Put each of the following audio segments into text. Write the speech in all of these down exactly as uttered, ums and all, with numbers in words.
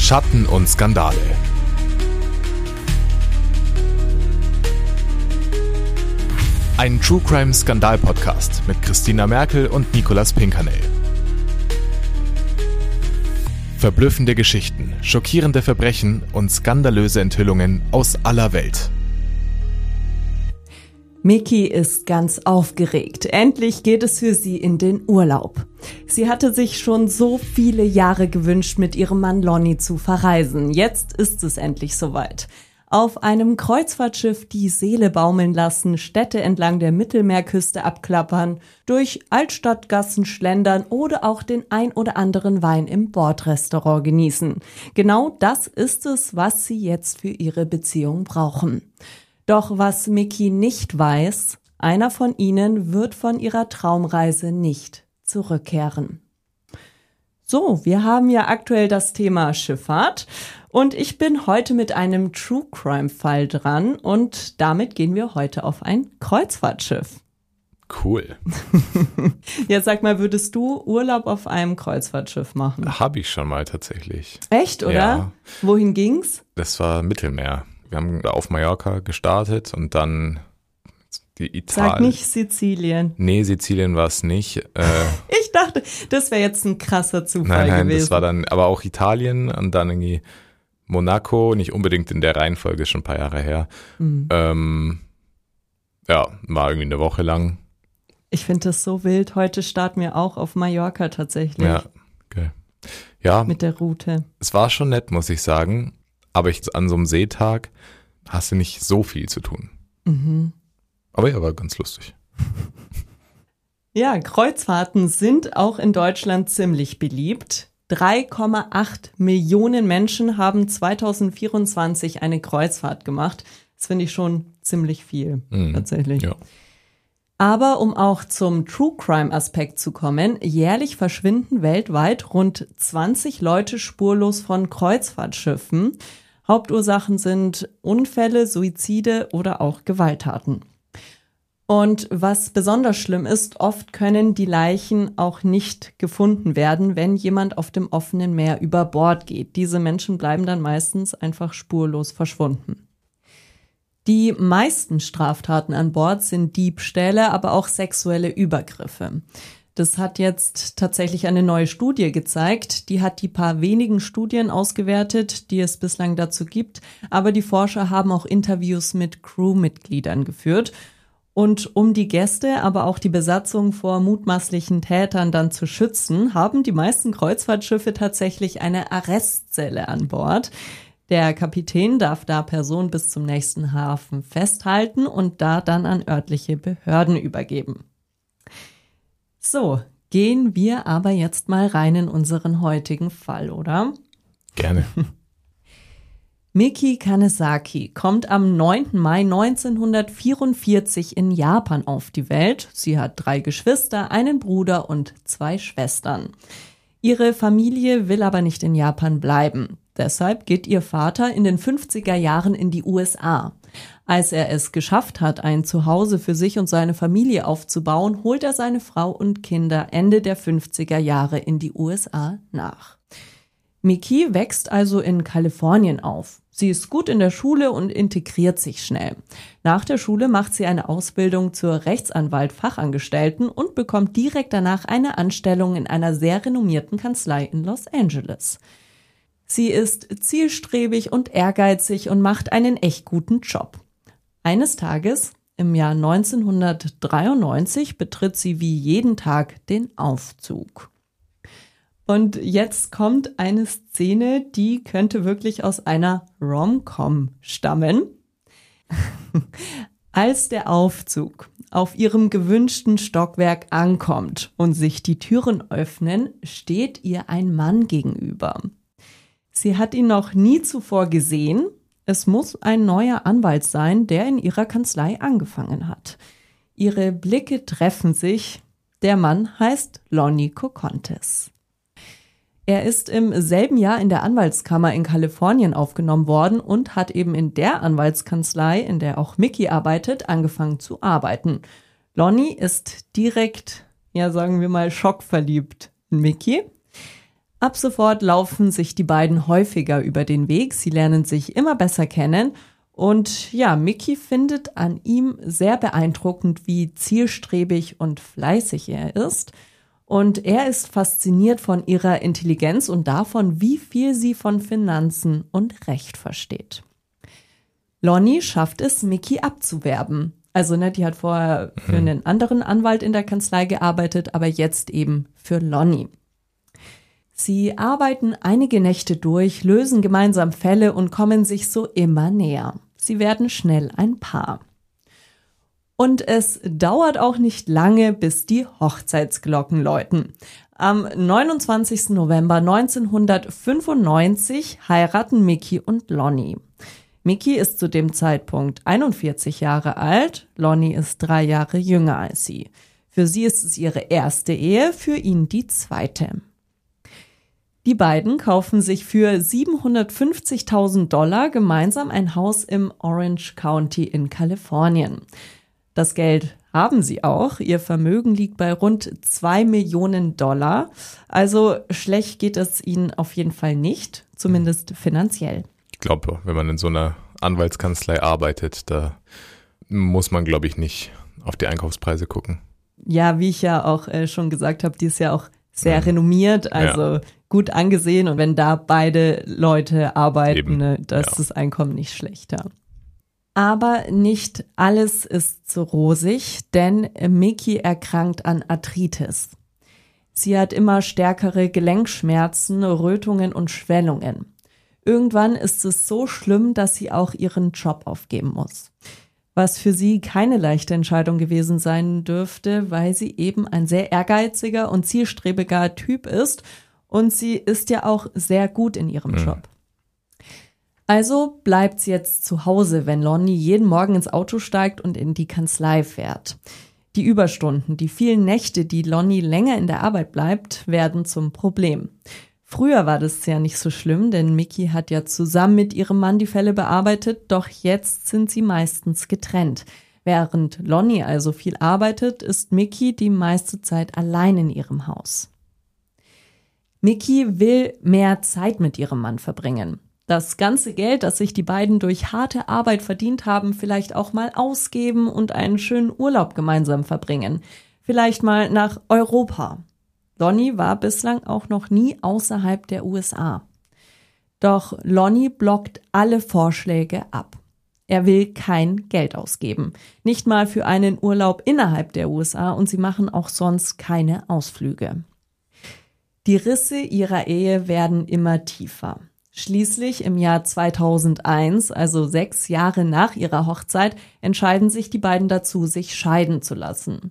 Schatten und Skandale. Ein True Crime Skandal Podcast mit Christina Merkel und Nicolas Pinkernel. Verblüffende Geschichten, schockierende Verbrechen und skandalöse Enthüllungen aus aller Welt. Miki ist ganz aufgeregt. Endlich geht es für sie in den Urlaub. Sie hatte sich schon so viele Jahre gewünscht, mit ihrem Mann Lonnie zu verreisen. Jetzt ist es endlich soweit. Auf einem Kreuzfahrtschiff die Seele baumeln lassen, Städte entlang der Mittelmeerküste abklappern, durch Altstadtgassen schlendern oder auch den ein oder anderen Wein im Bordrestaurant genießen. Genau das ist es, was sie jetzt für ihre Beziehung brauchen. Doch was Miki nicht weiß, einer von ihnen wird von ihrer Traumreise nicht zurückkehren. So, wir haben ja aktuell das Thema Schifffahrt und ich bin heute mit einem True Crime Fall dran und damit gehen wir heute auf ein Kreuzfahrtschiff. Cool. Ja, sag mal, würdest du Urlaub auf einem Kreuzfahrtschiff machen? Habe ich schon mal tatsächlich. Echt, oder? Ja. Wohin ging's? Das war Mittelmeer. Wir haben auf Mallorca gestartet und dann die Italien. Sag nicht Sizilien. Nee, Sizilien war es nicht. Äh, ich dachte, das wäre jetzt ein krasser Zufall nein, nein, gewesen. das war dann aber auch Italien und dann irgendwie Monaco, nicht unbedingt in der Reihenfolge, ist schon ein paar Jahre her. Mhm. Ähm, ja, war irgendwie eine Woche lang. Ich finde das so wild. Heute starten wir auch auf Mallorca tatsächlich. Ja, okay. Ja. Mit der Route. Es war schon nett, muss ich sagen. Aber ich, an so einem Seetag hast du nicht so viel zu tun. Mhm. Aber ja, war ganz lustig. Ja, Kreuzfahrten sind auch in Deutschland ziemlich beliebt. drei Komma acht Millionen Menschen haben zwanzig vierundzwanzig eine Kreuzfahrt gemacht. Das finde ich schon ziemlich viel, mhm. tatsächlich. Ja. Aber um auch zum True Crime Aspekt zu kommen, jährlich verschwinden weltweit rund zwanzig Leute spurlos von Kreuzfahrtschiffen. Hauptursachen sind Unfälle, Suizide oder auch Gewalttaten. Und was besonders schlimm ist, oft können die Leichen auch nicht gefunden werden, wenn jemand auf dem offenen Meer über Bord geht. Diese Menschen bleiben dann meistens einfach spurlos verschwunden. Die meisten Straftaten an Bord sind Diebstähle, aber auch sexuelle Übergriffe. Das hat jetzt tatsächlich eine neue Studie gezeigt. Die hat die paar wenigen Studien ausgewertet, die es bislang dazu gibt. Aber die Forscher haben auch Interviews mit Crewmitgliedern geführt. Und um die Gäste, aber auch die Besatzung vor mutmaßlichen Tätern dann zu schützen, haben die meisten Kreuzfahrtschiffe tatsächlich eine Arrestzelle an Bord. Der Kapitän darf da Personen bis zum nächsten Hafen festhalten und da dann an örtliche Behörden übergeben. So, gehen wir aber jetzt mal rein in unseren heutigen Fall, oder? Gerne. Miki Kanesaki kommt am neunten Mai neunzehnhundertvierundvierzig in Japan auf die Welt. Sie hat drei Geschwister, einen Bruder und zwei Schwestern. Ihre Familie will aber nicht in Japan bleiben. Deshalb geht ihr Vater in den fünfziger Jahren in die U S A. Als er es geschafft hat, ein Zuhause für sich und seine Familie aufzubauen, holt er seine Frau und Kinder Ende der fünfziger Jahre in die U S A nach. Miki wächst also in Kalifornien auf. Sie ist gut in der Schule und integriert sich schnell. Nach der Schule macht sie eine Ausbildung zur Rechtsanwalt-Fachangestellten und bekommt direkt danach eine Anstellung in einer sehr renommierten Kanzlei in Los Angeles. Sie ist zielstrebig und ehrgeizig und macht einen echt guten Job. Eines Tages, im Jahr neunzehnhundertdreiundneunzig, betritt sie wie jeden Tag den Aufzug. Und jetzt kommt eine Szene, die könnte wirklich aus einer Rom-Com stammen. Als der Aufzug auf ihrem gewünschten Stockwerk ankommt und sich die Türen öffnen, steht ihr ein Mann gegenüber. Sie hat ihn noch nie zuvor gesehen. Es muss ein neuer Anwalt sein, der in ihrer Kanzlei angefangen hat. Ihre Blicke treffen sich. Der Mann heißt Lonnie Cocontes. Er ist im selben Jahr in der Anwaltskammer in Kalifornien aufgenommen worden und hat eben in der Anwaltskanzlei, in der auch Miki arbeitet, angefangen zu arbeiten. Lonnie ist direkt, ja sagen wir mal, schockverliebt in Miki. Ab sofort laufen sich die beiden häufiger über den Weg. Sie lernen sich immer besser kennen. Und ja, Mickey findet an ihm sehr beeindruckend, wie zielstrebig und fleißig er ist. Und er ist fasziniert von ihrer Intelligenz und davon, wie viel sie von Finanzen und Recht versteht. Lonnie schafft es, Mickey abzuwerben. Also, ne, die hat vorher für einen anderen Anwalt in der Kanzlei gearbeitet, aber jetzt eben für Lonnie. Sie arbeiten einige Nächte durch, lösen gemeinsam Fälle und kommen sich so immer näher. Sie werden schnell ein Paar. Und es dauert auch nicht lange, bis die Hochzeitsglocken läuten. Am neunundzwanzigsten November neunzehnhundertfünfundneunzig heiraten Mickey und Lonnie. Mickey ist zu dem Zeitpunkt einundvierzig Jahre alt, Lonnie ist drei Jahre jünger als sie. Für sie ist es ihre erste Ehe, für ihn die zweite. Die beiden kaufen sich für siebenhundertfünfzigtausend Dollar gemeinsam ein Haus im Orange County in Kalifornien. Das Geld haben sie auch. Ihr Vermögen liegt bei rund zwei Millionen Dollar. Also schlecht geht es ihnen auf jeden Fall nicht, zumindest finanziell. Ich glaube, wenn man in so einer Anwaltskanzlei arbeitet, da muss man, glaube ich, nicht auf die Einkaufspreise gucken. Ja, wie ich ja auch äh, schon gesagt habe, die ist ja auch sehr mhm. renommiert, also ja. gut angesehen. Und wenn da beide Leute arbeiten, ne, da ist ja. das Einkommen nicht schlechter. Aber nicht alles ist so rosig, denn Mickey erkrankt an Arthritis. Sie hat immer stärkere Gelenkschmerzen, Rötungen und Schwellungen. Irgendwann ist es so schlimm, dass sie auch ihren Job aufgeben muss. Was für sie keine leichte Entscheidung gewesen sein dürfte, weil sie eben ein sehr ehrgeiziger und zielstrebiger Typ ist und sie ist ja auch sehr gut in ihrem Job. Also bleibt sie jetzt zu Hause, wenn Lonnie jeden Morgen ins Auto steigt und in die Kanzlei fährt. Die Überstunden, die vielen Nächte, die Lonnie länger in der Arbeit bleibt, werden zum Problem. Früher war das ja nicht so schlimm, denn Mickey hat ja zusammen mit ihrem Mann die Fälle bearbeitet, doch jetzt sind sie meistens getrennt. Während Lonnie also viel arbeitet, ist Mickey die meiste Zeit allein in ihrem Haus. Mickey will mehr Zeit mit ihrem Mann verbringen. Das ganze Geld, das sich die beiden durch harte Arbeit verdient haben, vielleicht auch mal ausgeben und einen schönen Urlaub gemeinsam verbringen. Vielleicht mal nach Europa. Lonnie war bislang auch noch nie außerhalb der U S A. Doch Lonnie blockt alle Vorschläge ab. Er will kein Geld ausgeben. Nicht mal für einen Urlaub innerhalb der U S A und sie machen auch sonst keine Ausflüge. Die Risse ihrer Ehe werden immer tiefer. Schließlich im Jahr zweitausendeins, also sechs Jahre nach ihrer Hochzeit, entscheiden sich die beiden dazu, sich scheiden zu lassen.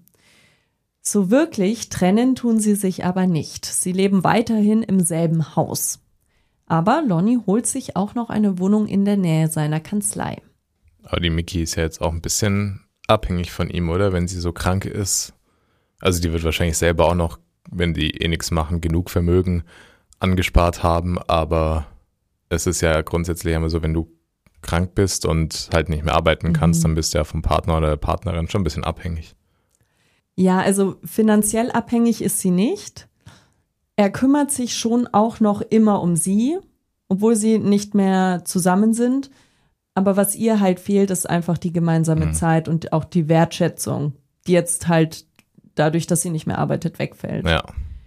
So wirklich trennen tun sie sich aber nicht. Sie leben weiterhin im selben Haus. Aber Lonnie holt sich auch noch eine Wohnung in der Nähe seiner Kanzlei. Aber die Mickey ist ja jetzt auch ein bisschen abhängig von ihm, oder? Wenn sie so krank ist. Also die wird wahrscheinlich selber auch noch, wenn die eh nichts machen, genug Vermögen angespart haben. Aber es ist ja grundsätzlich immer so, wenn du krank bist und halt nicht mehr arbeiten kannst, mhm. dann bist du ja vom Partner oder der Partnerin schon ein bisschen abhängig. Ja, also finanziell abhängig ist sie nicht. Er kümmert sich schon auch noch immer um sie, obwohl sie nicht mehr zusammen sind. Aber was ihr halt fehlt, ist einfach die gemeinsame mhm. Zeit und auch die Wertschätzung, die jetzt halt dadurch, dass sie nicht mehr arbeitet, wegfällt. Ja.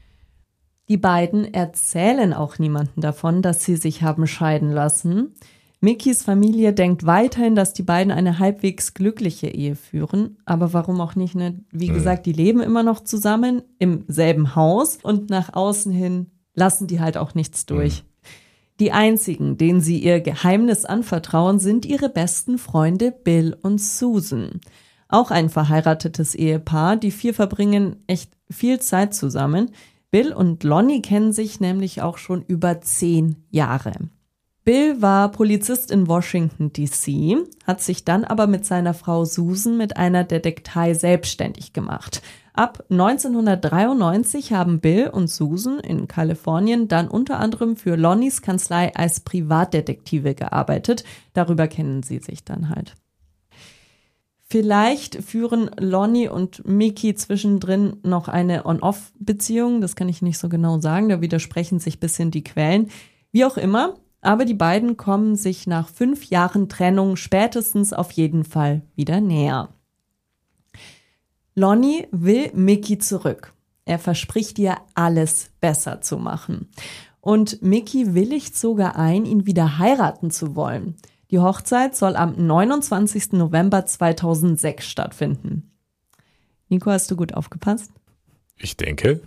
Die beiden erzählen auch niemandem davon, dass sie sich haben scheiden lassen. Mickys Familie denkt weiterhin, dass die beiden eine halbwegs glückliche Ehe führen. Aber warum auch nicht, ne? Wie gesagt, die leben immer noch zusammen im selben Haus und nach außen hin lassen die halt auch nichts durch. Mhm. Die einzigen, denen sie ihr Geheimnis anvertrauen, sind ihre besten Freunde Bill und Susan. Auch ein verheiratetes Ehepaar. Die vier verbringen echt viel Zeit zusammen. Bill und Lonnie kennen sich nämlich auch schon über zehn Jahre. Bill war Polizist in Washington D C, hat sich dann aber mit seiner Frau Susan mit einer Detektei selbstständig gemacht. Ab neunzehnhundertdreiundneunzig haben Bill und Susan in Kalifornien dann unter anderem für Lonnies Kanzlei als Privatdetektive gearbeitet. Darüber kennen sie sich dann halt. Vielleicht führen Lonnie und Mickey zwischendrin noch eine On-Off-Beziehung. Das kann ich nicht so genau sagen, da widersprechen sich ein bisschen die Quellen. Wie auch immer, aber die beiden kommen sich nach fünf Jahren Trennung spätestens auf jeden Fall wieder näher. Lonnie will Mickey zurück. Er verspricht ihr, alles besser zu machen. Und Mickey willigt sogar ein, ihn wieder heiraten zu wollen. Die Hochzeit soll am neunundzwanzigsten November zweitausendsechs stattfinden. Nico, hast du gut aufgepasst? Ich denke.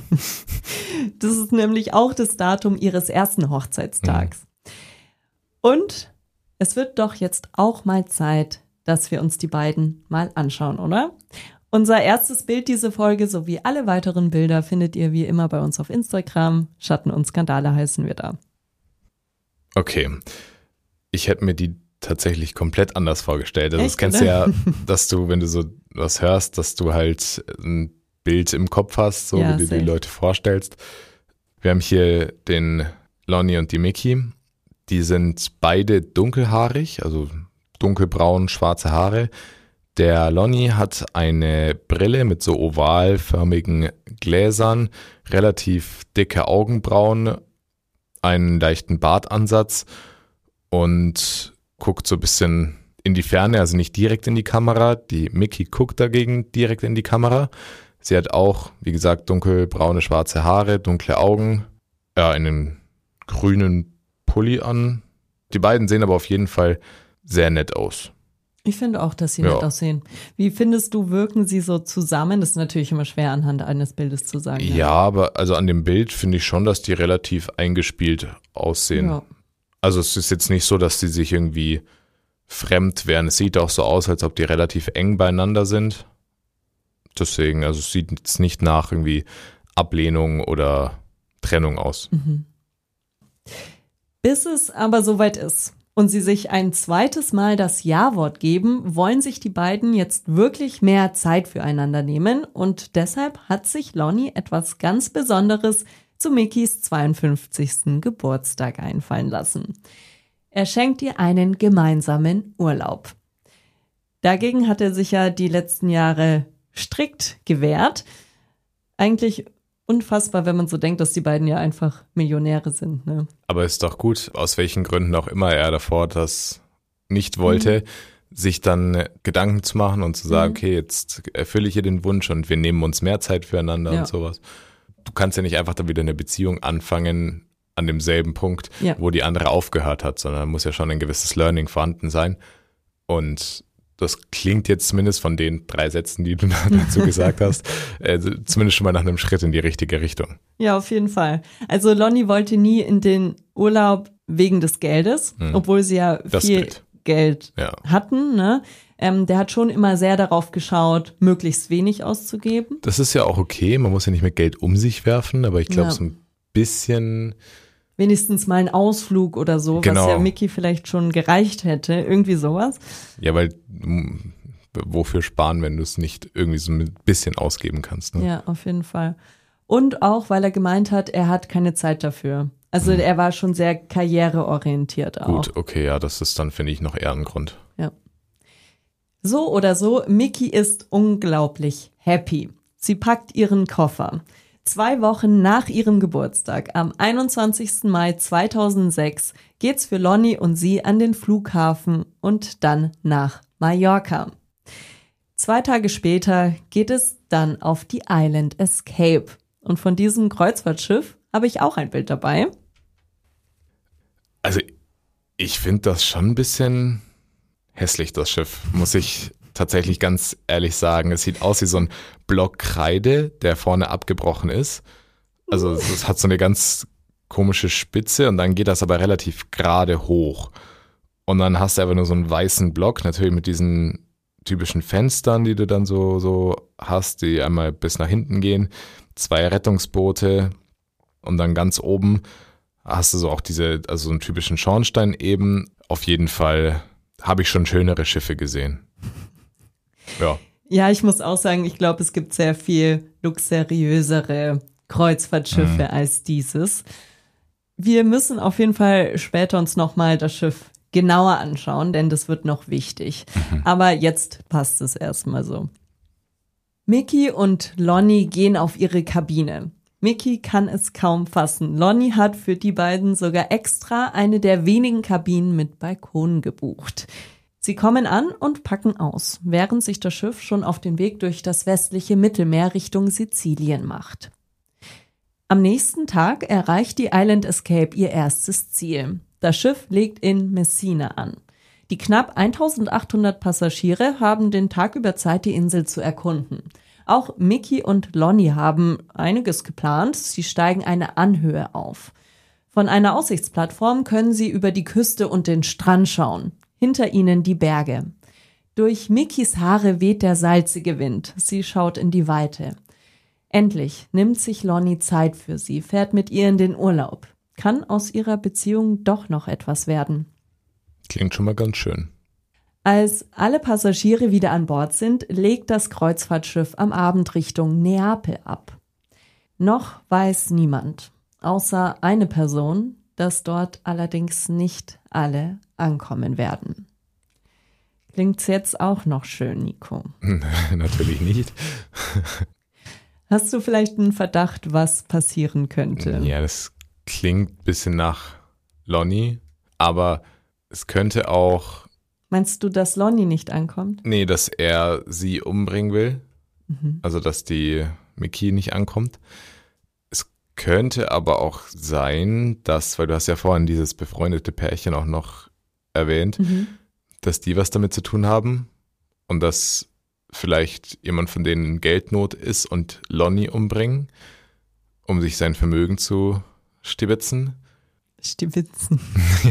Das ist nämlich auch das Datum ihres ersten Hochzeitstags. Mhm. Und es wird doch jetzt auch mal Zeit, dass wir uns die beiden mal anschauen, oder? Unser erstes Bild diese Folge sowie alle weiteren Bilder findet ihr wie immer bei uns auf Instagram. Schatten und Skandale heißen wir da. Okay. Ich hätte mir die tatsächlich komplett anders vorgestellt. Also Echt, das kennst oder? du ja, dass du, wenn du so was hörst, dass du halt ein Bild im Kopf hast, so Ja, wie du safe. die Leute vorstellst. Wir haben hier den Lonnie und die Mickey. Die sind beide dunkelhaarig, also dunkelbraun, schwarze Haare. Der Lonnie hat eine Brille mit so ovalförmigen Gläsern, relativ dicke Augenbrauen, einen leichten Bartansatz und guckt so ein bisschen in die Ferne, also nicht direkt in die Kamera. Die Mickey guckt dagegen direkt in die Kamera. Sie hat auch, wie gesagt, dunkelbraune, schwarze Haare, dunkle Augen, ja, einen grünen Pulli an. Die beiden sehen aber auf jeden Fall sehr nett aus. Ich finde auch, dass sie Ja. nett aussehen. Wie findest du, wirken sie so zusammen? Das ist natürlich immer schwer anhand eines Bildes zu sagen. ne? Ja, aber also an dem Bild finde ich schon, dass die relativ eingespielt aussehen. Ja. Also es ist jetzt nicht so, dass die sich irgendwie fremd wären. Es sieht auch so aus, als ob die relativ eng beieinander sind. Deswegen, also es sieht jetzt nicht nach irgendwie Ablehnung oder Trennung aus. Mhm. Bis es aber soweit ist und sie sich ein zweites Mal das Ja-Wort geben, wollen sich die beiden jetzt wirklich mehr Zeit füreinander nehmen und deshalb hat sich Lonnie etwas ganz Besonderes zu Mickys zweiundfünfzigsten Geburtstag einfallen lassen. Er schenkt ihr einen gemeinsamen Urlaub. Dagegen hat er sich ja die letzten Jahre strikt gewehrt. Eigentlich unfassbar, wenn man so denkt, dass die beiden ja einfach Millionäre sind, ne? Aber ist doch gut, aus welchen Gründen auch immer er davor das nicht wollte, mhm. sich dann Gedanken zu machen und zu sagen, mhm. okay, jetzt erfülle ich hier den Wunsch und wir nehmen uns mehr Zeit füreinander Ja. und sowas. Du kannst ja nicht einfach dann wieder eine Beziehung anfangen an demselben Punkt, Ja. wo die andere aufgehört hat, sondern da muss ja schon ein gewisses Learning vorhanden sein. Und das klingt jetzt zumindest von den drei Sätzen, die du dazu gesagt hast, äh, zumindest schon mal nach einem Schritt in die richtige Richtung. Ja, auf jeden Fall. Also Lonnie wollte nie in den Urlaub wegen des Geldes, Hm. obwohl sie ja Das viel Bild. Geld Ja. hatten, ne? Ähm, der hat schon immer sehr darauf geschaut, möglichst wenig auszugeben. Das ist ja auch okay, man muss ja nicht mit Geld um sich werfen, aber ich glaube, Ja. so ein bisschen, Wenigstens mal ein Ausflug oder so, Genau. was ja Mickey vielleicht schon gereicht hätte, irgendwie sowas. ja, weil m, wofür sparen, wenn du es nicht irgendwie so ein bisschen ausgeben kannst. Ne? Ja, auf jeden Fall. Und auch, weil er gemeint hat, er hat keine Zeit dafür. Also er war schon sehr karriereorientiert auch. Gut, okay, ja, das ist dann, finde ich, noch eher ein Grund. Ja. So oder so, Mickey ist unglaublich happy. Sie packt ihren Koffer. Zwei Wochen nach ihrem Geburtstag, am einundzwanzigsten Mai zweitausendsechs, geht's für Lonnie und sie an den Flughafen und dann nach Mallorca. Zwei Tage später geht es dann auf die Island Escape. Und von diesem Kreuzfahrtschiff habe ich auch ein Bild dabei. Also ich finde das schon ein bisschen hässlich, das Schiff, muss ich tatsächlich ganz ehrlich sagen. Es sieht aus wie so ein Block Kreide, der vorne abgebrochen ist. Also es hat so eine ganz komische Spitze und dann geht das aber relativ gerade hoch. Und dann hast du einfach nur so einen weißen Block, natürlich mit diesen typischen Fenstern, die du dann so, so hast, die einmal bis nach hinten gehen. Zwei Rettungsboote und dann ganz oben hast du so auch diese, also so einen typischen Schornstein eben. Auf jeden Fall habe ich schon schönere Schiffe gesehen. Ja. Ja, ich muss auch sagen, ich glaube, es gibt sehr viel luxuriösere Kreuzfahrtschiffe Mhm. als dieses. Wir müssen auf jeden Fall später uns nochmal das Schiff genauer anschauen, denn das wird noch wichtig. Mhm. Aber jetzt passt es erstmal so. Mickey und Lonnie gehen auf ihre Kabine. Mickey kann es kaum fassen. Lonnie hat für die beiden sogar extra eine der wenigen Kabinen mit Balkon gebucht. Sie kommen an und packen aus, während sich das Schiff schon auf den Weg durch das westliche Mittelmeer Richtung Sizilien macht. Am nächsten Tag erreicht die Island Escape ihr erstes Ziel. Das Schiff legt in Messina an. Die knapp eintausendachthundert Passagiere haben den Tag über Zeit, die Insel zu erkunden. Auch Mickey und Lonnie haben einiges geplant. Sie steigen eine Anhöhe auf. Von einer Aussichtsplattform können sie über die Küste und den Strand schauen. Hinter ihnen die Berge. Durch Mickeys Haare weht der salzige Wind. Sie schaut in die Weite. Endlich nimmt sich Lonnie Zeit für sie, fährt mit ihr in den Urlaub. Kann aus ihrer Beziehung doch noch etwas werden. Klingt schon mal ganz schön. Als alle Passagiere wieder an Bord sind, legt das Kreuzfahrtschiff am Abend Richtung Neapel ab. Noch weiß niemand, außer eine Person, dass dort allerdings nicht alle ankommen werden. Klingt's jetzt auch noch schön, Nico? Natürlich nicht. Hast du vielleicht einen Verdacht, was passieren könnte? Ja, das klingt ein bisschen nach Lonnie, aber es könnte auch... Meinst du, dass Lonnie nicht ankommt? Nee, dass er sie umbringen will. Mhm. Also, dass die Mickey nicht ankommt. Es könnte aber auch sein, dass, weil du hast ja vorhin dieses befreundete Pärchen auch noch erwähnt, Mhm. dass die was damit zu tun haben und dass vielleicht jemand von denen in Geldnot ist und Lonnie umbringen, um sich sein Vermögen zu stibitzen. Stibitzen.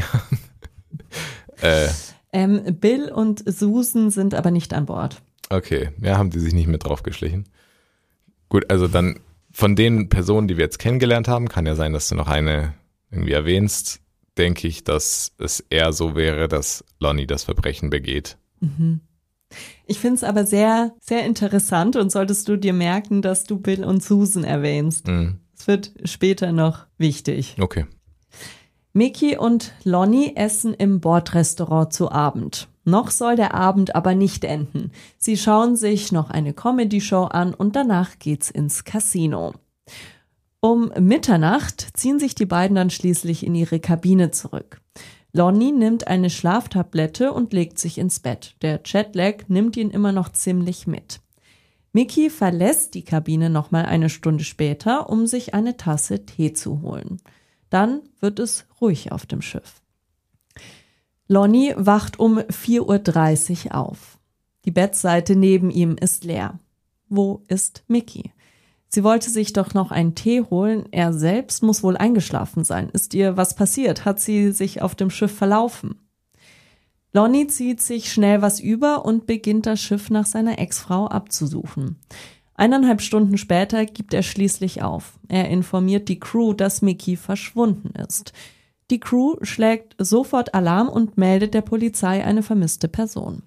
ja. äh, ähm, Bill und Susan sind aber nicht an Bord. Okay, ja, haben die sich nicht mit draufgeschlichen. Gut, also dann von den Personen, die wir jetzt kennengelernt haben, kann ja sein, dass du noch eine irgendwie erwähnst, denke ich, dass es eher so wäre, dass Lonnie das Verbrechen begeht. Mhm. Ich finde es aber sehr, sehr interessant und solltest du dir merken, dass du Bill und Susan erwähnst. Mhm. Es wird später noch wichtig. Okay. Mickey und Lonnie essen im Bordrestaurant zu Abend. Noch soll der Abend aber nicht enden. Sie schauen sich noch eine Comedy-Show an und danach geht's ins Casino. Um Mitternacht ziehen sich die beiden dann schließlich in ihre Kabine zurück. Lonnie nimmt eine Schlaftablette und legt sich ins Bett. Der Jetlag nimmt ihn immer noch ziemlich mit. Mickey verlässt die Kabine nochmal eine Stunde später, um sich eine Tasse Tee zu holen. Dann wird es ruhig auf dem Schiff. Lonnie wacht um vier Uhr dreißig auf. Die Bettseite neben ihm ist leer. Wo ist Mickey? Sie wollte sich doch noch einen Tee holen. Er selbst muss wohl eingeschlafen sein. Ist ihr was passiert? Hat sie sich auf dem Schiff verlaufen? Lonnie zieht sich schnell was über und beginnt das Schiff nach seiner Ex-Frau abzusuchen. Eineinhalb Stunden später gibt er schließlich auf. Er informiert die Crew, dass Mickey verschwunden ist. Die Crew schlägt sofort Alarm und meldet der Polizei eine vermisste Person.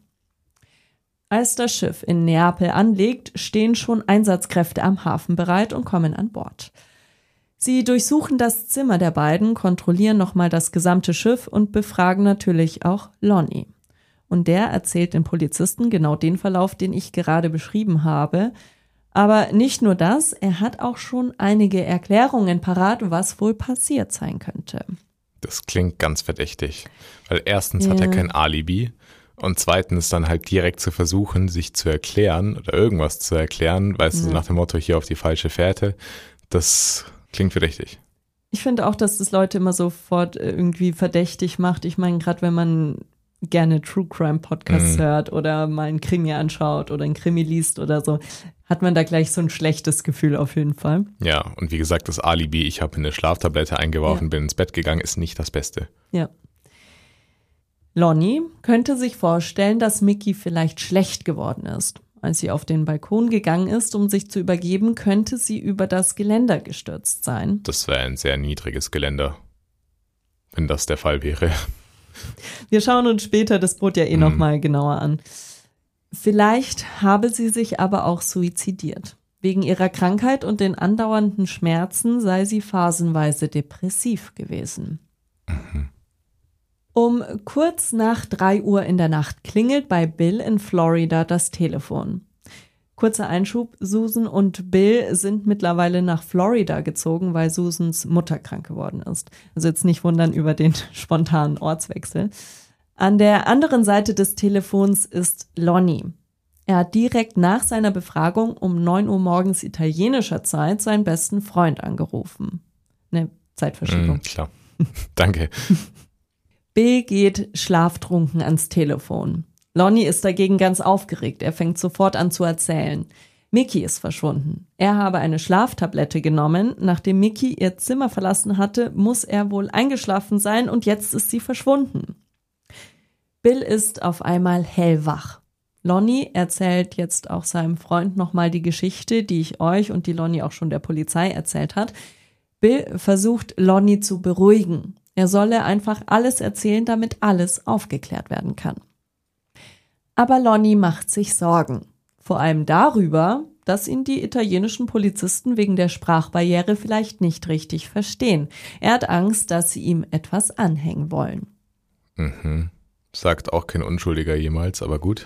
Als das Schiff in Neapel anlegt, stehen schon Einsatzkräfte am Hafen bereit und kommen an Bord. Sie durchsuchen das Zimmer der beiden, kontrollieren nochmal das gesamte Schiff und befragen natürlich auch Lonnie. Und der erzählt den Polizisten genau den Verlauf, den ich gerade beschrieben habe. Aber nicht nur das, er hat auch schon einige Erklärungen parat, was wohl passiert sein könnte. Das klingt ganz verdächtig, weil erstens Ja. hat er kein Alibi und zweitens dann halt direkt zu versuchen, sich zu erklären oder irgendwas zu erklären, weißt du, so Ja. nach dem Motto, hier auf die falsche Fährte, das klingt verdächtig. Ich finde auch, dass das Leute immer sofort irgendwie verdächtig macht. Ich meine, gerade wenn man gerne True Crime Podcasts Mhm. hört oder mal einen Krimi anschaut oder einen Krimi liest oder so, hat man da gleich so ein schlechtes Gefühl auf jeden Fall. Ja, und wie gesagt, das Alibi, ich habe eine Schlaftablette eingeworfen, Ja. bin ins Bett gegangen, ist nicht das Beste. Ja. Lonnie könnte sich vorstellen, dass Mickey vielleicht schlecht geworden ist. Als sie auf den Balkon gegangen ist, um sich zu übergeben, könnte sie über das Geländer gestürzt sein. Das wäre ein sehr niedriges Geländer, wenn das der Fall wäre. Wir schauen uns später das Boot ja eh Mhm. noch mal genauer an. Vielleicht habe sie sich aber auch suizidiert. Wegen ihrer Krankheit und den andauernden Schmerzen sei sie phasenweise depressiv gewesen. Um kurz nach drei Uhr in der Nacht klingelt bei Bill in Florida das Telefon. Kurzer Einschub, Susan und Bill sind mittlerweile nach Florida gezogen, weil Susans Mutter krank geworden ist. Also jetzt nicht wundern über den spontanen Ortswechsel. An der anderen Seite des Telefons ist Lonnie. Er hat direkt nach seiner Befragung um neun Uhr morgens italienischer Zeit seinen besten Freund angerufen. Ne, Zeitverschiebung. Mm, klar. Danke. Bill geht schlaftrunken ans Telefon. Lonnie ist dagegen ganz aufgeregt. Er fängt sofort an zu erzählen. Mickey ist verschwunden. Er habe eine Schlaftablette genommen. Nachdem Mickey ihr Zimmer verlassen hatte, muss er wohl eingeschlafen sein und jetzt ist sie verschwunden. Bill ist auf einmal hellwach. Lonnie erzählt jetzt auch seinem Freund nochmal die Geschichte, die ich euch und die Lonnie auch schon der Polizei erzählt hat. Bill versucht, Lonnie zu beruhigen. Er solle einfach alles erzählen, damit alles aufgeklärt werden kann. Aber Lonnie macht sich Sorgen. Vor allem darüber, dass ihn die italienischen Polizisten wegen der Sprachbarriere vielleicht nicht richtig verstehen. Er hat Angst, dass sie ihm etwas anhängen wollen. Mhm. Sagt auch kein Unschuldiger jemals, aber gut.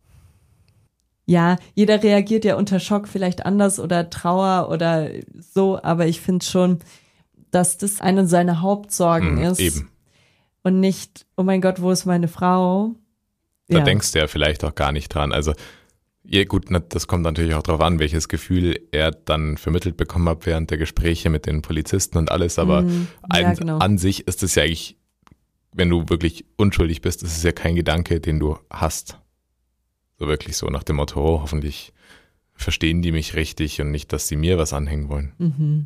Ja, jeder reagiert ja unter Schock vielleicht anders oder Trauer oder so, aber ich finde schon, dass das eine seiner Hauptsorgen mhm, ist. Eben. Und nicht, oh mein Gott, wo ist meine Frau? Da ja. denkst du ja vielleicht auch gar nicht dran. Also, ja gut, das kommt natürlich auch darauf an, welches Gefühl er dann vermittelt bekommen hat während der Gespräche mit den Polizisten und alles. Aber mm, ja, an, genau. an sich ist es ja eigentlich, wenn du wirklich unschuldig bist, ist es ja kein Gedanke, den du hast. So wirklich so nach dem Motto, oh, hoffentlich verstehen die mich richtig und nicht, dass sie mir was anhängen wollen. Mhm.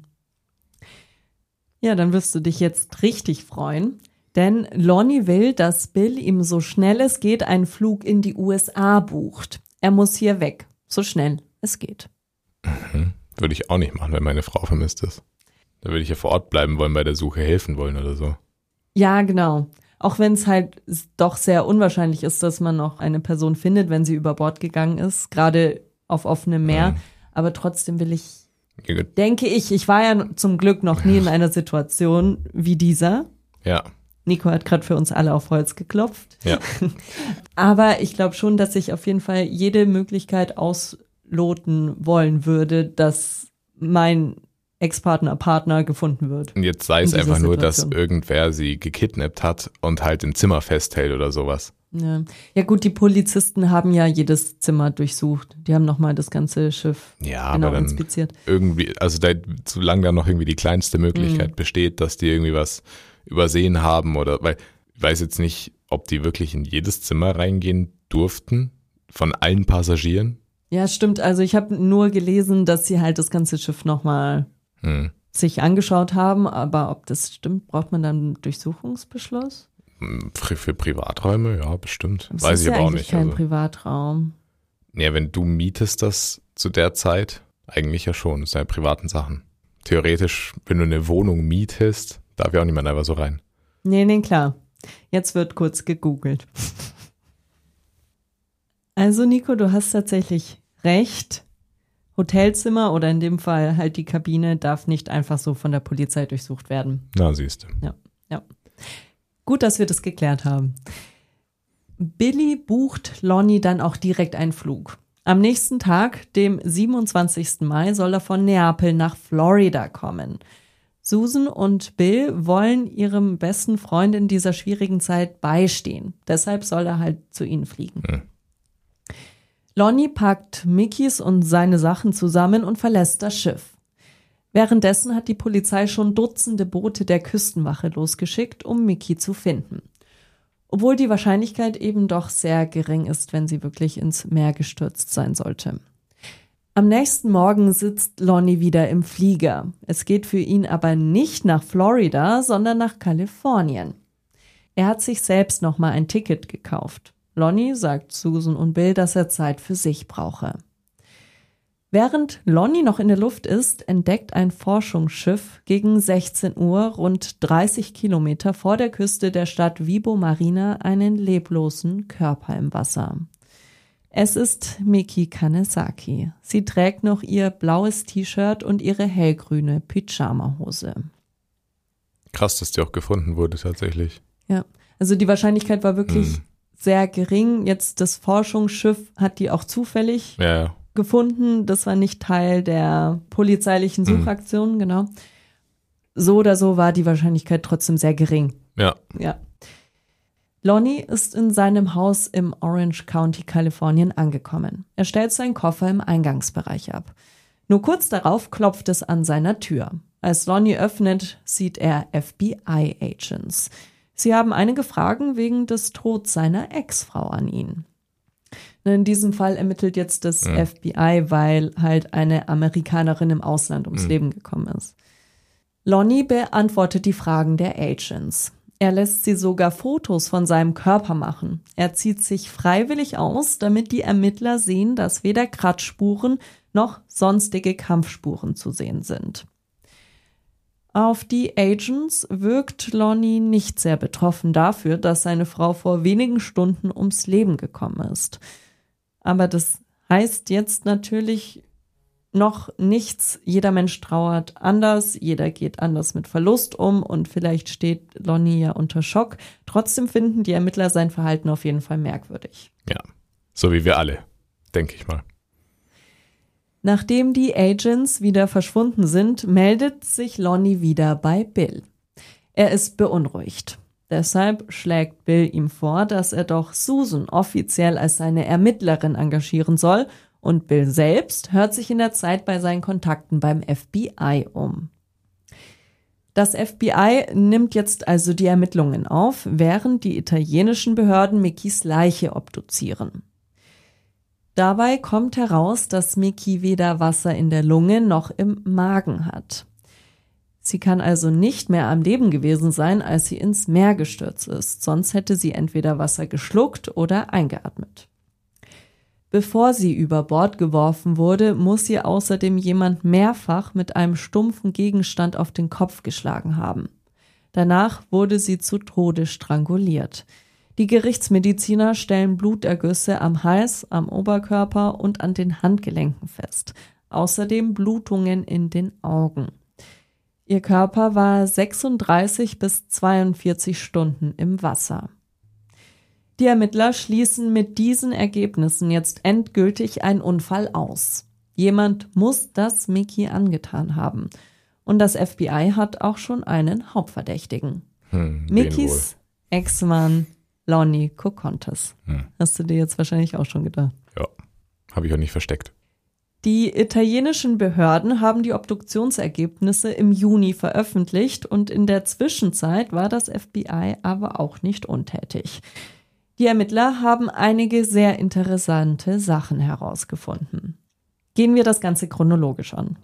Ja, dann wirst du dich jetzt richtig freuen, denn Lonnie will, dass Bill ihm so schnell es geht einen Flug in die U S A bucht. Er muss hier weg, so schnell es geht. Mhm. Würde ich auch nicht machen, wenn meine Frau vermisst ist. Da würde ich ja vor Ort bleiben wollen, bei der Suche helfen wollen oder so. Ja, genau. Auch wenn es halt doch sehr unwahrscheinlich ist, dass man noch eine Person findet, wenn sie über Bord gegangen ist, gerade auf offenem Meer. Mhm. Aber trotzdem will ich, ja, denke ich, ich war ja zum Glück noch nie in einer Situation wie dieser. Ja. Nico hat gerade für uns alle auf Holz geklopft. Ja. Aber ich glaube schon, dass ich auf jeden Fall jede Möglichkeit ausloten wollen würde, dass mein Ex-Partner, Partner gefunden wird. Und jetzt sei es einfach nur, Situation. dass irgendwer sie gekidnappt hat und halt im Zimmer festhält oder sowas. Ja. ja gut, die Polizisten haben ja jedes Zimmer durchsucht. Die haben nochmal das ganze Schiff ja, genau aber dann inspiziert. Irgendwie, also da, solange da noch irgendwie die kleinste Möglichkeit mhm. besteht, dass die irgendwie was übersehen haben oder, weil ich weiß jetzt nicht, ob die wirklich in jedes Zimmer reingehen durften von allen Passagieren. Ja, stimmt. Also ich habe nur gelesen, dass sie halt das ganze Schiff nochmal hm. sich angeschaut haben, aber ob das stimmt, braucht man dann einen Durchsuchungsbeschluss? Für, für Privaträume, ja, bestimmt. Das weiß ist ich ja aber auch eigentlich nicht. Kein also. Privatraum. Ja, wenn du mietest das zu der Zeit, eigentlich ja schon. Das sind ja privaten Sachen. Theoretisch, wenn du eine Wohnung mietest, darf ja auch niemand einfach so rein. Nee, nee, klar. Jetzt wird kurz gegoogelt. Also Nico, du hast tatsächlich recht. Hotelzimmer oder in dem Fall halt die Kabine darf nicht einfach so von der Polizei durchsucht werden. Na, siehst du. Ja, ja. Gut, dass wir das geklärt haben. Billy bucht Lonnie dann auch direkt einen Flug. Am nächsten Tag, dem siebenundzwanzigsten Mai, soll er von Neapel nach Florida kommen. Susan und Bill wollen ihrem besten Freund in dieser schwierigen Zeit beistehen. Deshalb soll er halt zu ihnen fliegen. Hm. Lonnie packt Mickeys und seine Sachen zusammen und verlässt das Schiff. Währenddessen hat die Polizei schon Dutzende Boote der Küstenwache losgeschickt, um Mickey zu finden. Obwohl die Wahrscheinlichkeit eben doch sehr gering ist, wenn sie wirklich ins Meer gestürzt sein sollte. Am nächsten Morgen sitzt Lonnie wieder im Flieger. Es geht für ihn aber nicht nach Florida, sondern nach Kalifornien. Er hat sich selbst nochmal ein Ticket gekauft. Lonnie sagt Susan und Bill, dass er Zeit für sich brauche. Während Lonnie noch in der Luft ist, entdeckt ein Forschungsschiff gegen sechzehn Uhr rund dreißig Kilometer vor der Küste der Stadt Vibo Marina einen leblosen Körper im Wasser. Es ist Miki Kanesaki. Sie trägt noch ihr blaues T-Shirt und ihre hellgrüne Pyjamahose. Krass, dass die auch gefunden wurde tatsächlich. Ja, Also die Wahrscheinlichkeit war wirklich Hm. sehr gering. Jetzt das Forschungsschiff hat die auch zufällig Ja, ja. gefunden. Das war nicht Teil der polizeilichen Suchaktion, genau. So oder so war die Wahrscheinlichkeit trotzdem sehr gering. Ja. Ja. Lonnie ist in seinem Haus im Orange County, Kalifornien, angekommen. Er stellt seinen Koffer im Eingangsbereich ab. Nur kurz darauf klopft es an seiner Tür. Als Lonnie öffnet, sieht er F B I-Agents. Sie haben einige Fragen wegen des Todes seiner Ex-Frau an ihn. In diesem Fall ermittelt jetzt das Mhm. F B I, weil halt eine Amerikanerin im Ausland ums Mhm. Leben gekommen ist. Lonnie beantwortet die Fragen der Agents. Er lässt sie sogar Fotos von seinem Körper machen. Er zieht sich freiwillig aus, damit die Ermittler sehen, dass weder Kratzspuren noch sonstige Kampfspuren zu sehen sind. Auf die Agents wirkt Lonnie nicht sehr betroffen dafür, dass seine Frau vor wenigen Stunden ums Leben gekommen ist. Aber das heißt jetzt natürlich noch nichts. Jeder Mensch trauert anders, jeder geht anders mit Verlust um und vielleicht steht Lonnie ja unter Schock. Trotzdem finden die Ermittler sein Verhalten auf jeden Fall merkwürdig. Ja, so wie wir alle, denke ich mal. Nachdem die Agents wieder verschwunden sind, meldet sich Lonnie wieder bei Bill. Er ist beunruhigt. Deshalb schlägt Bill ihm vor, dass er doch Susan offiziell als seine Ermittlerin engagieren soll, und Bill selbst hört sich in der Zeit bei seinen Kontakten beim F B I um. Das F B I nimmt jetzt also die Ermittlungen auf, während die italienischen Behörden Mickys Leiche obduzieren. Dabei kommt heraus, dass Micky weder Wasser in der Lunge noch im Magen hat. Sie kann also nicht mehr am Leben gewesen sein, als sie ins Meer gestürzt ist, sonst hätte sie entweder Wasser geschluckt oder eingeatmet. Bevor sie über Bord geworfen wurde, muss ihr außerdem jemand mehrfach mit einem stumpfen Gegenstand auf den Kopf geschlagen haben. Danach wurde sie zu Tode stranguliert. Die Gerichtsmediziner stellen Blutergüsse am Hals, am Oberkörper und an den Handgelenken fest. Außerdem Blutungen in den Augen. Ihr Körper war sechsunddreißig bis zweiundvierzig Stunden im Wasser. Die Ermittler schließen mit diesen Ergebnissen jetzt endgültig einen Unfall aus. Jemand muss das Micky angetan haben. Und das F B I hat auch schon einen Hauptverdächtigen. Hm, Mickys Ex-Mann Lonnie Kokontas. Hm. Hast du dir jetzt wahrscheinlich auch schon gedacht. Ja, habe ich auch nicht versteckt. Die italienischen Behörden haben die Obduktionsergebnisse im Juni veröffentlicht und in der Zwischenzeit war das F B I aber auch nicht untätig. Die Ermittler haben einige sehr interessante Sachen herausgefunden. Gehen wir das Ganze chronologisch an.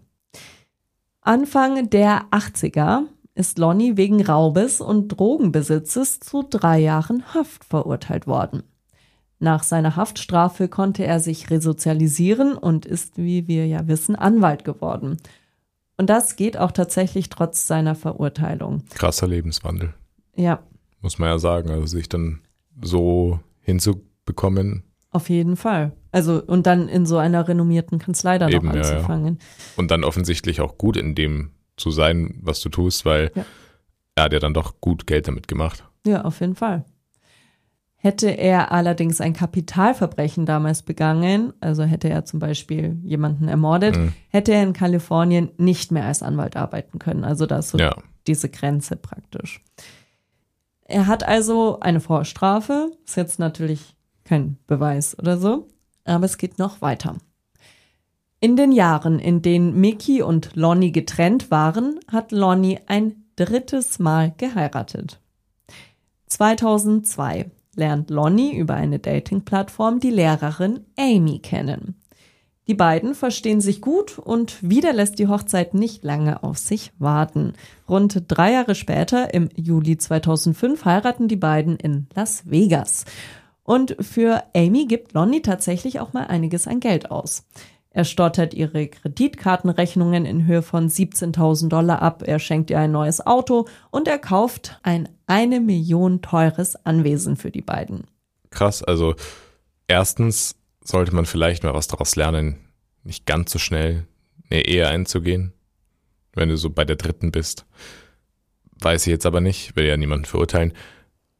Anfang der achtziger ist Lonnie wegen Raubes und Drogenbesitzes zu drei Jahren Haft verurteilt worden. Nach seiner Haftstrafe konnte er sich resozialisieren und ist, wie wir ja wissen, Anwalt geworden. Und das geht auch tatsächlich trotz seiner Verurteilung. Krasser Lebenswandel. Ja. Muss man ja sagen. Also sich dann so hinzubekommen. Auf jeden Fall. Also und dann in so einer renommierten Kanzlei dann Eben, auch anzufangen. Ja, ja. Und dann offensichtlich auch gut in dem zu sein, was du tust, weil ja. er hat ja dann doch gut Geld damit gemacht. Ja, auf jeden Fall. Hätte er allerdings ein Kapitalverbrechen damals begangen, also hätte er zum Beispiel jemanden ermordet, mhm. hätte er in Kalifornien nicht mehr als Anwalt arbeiten können. Also da ist so ja. diese Grenze praktisch. Er hat also eine Vorstrafe, ist jetzt natürlich kein Beweis oder so, aber es geht noch weiter. In den Jahren, in denen Micky und Lonnie getrennt waren, hat Lonnie ein drittes Mal geheiratet. zweitausendzwei lernt Lonnie über eine Dating-Plattform die Lehrerin Amy kennen. Die beiden verstehen sich gut und wieder lässt die Hochzeit nicht lange auf sich warten. Rund drei Jahre später, im Juli zweitausendfünf, heiraten die beiden in Las Vegas. Und für Amy gibt Lonnie tatsächlich auch mal einiges an Geld aus. Er stottert ihre Kreditkartenrechnungen in Höhe von siebzehntausend Dollar ab, er schenkt ihr ein neues Auto und er kauft ein eine Million teures Anwesen für die beiden. Krass, also erstens sollte man vielleicht mal was daraus lernen, nicht ganz so schnell eine Ehe einzugehen, wenn du so bei der dritten bist. Weiß ich jetzt aber nicht, will ja niemanden verurteilen.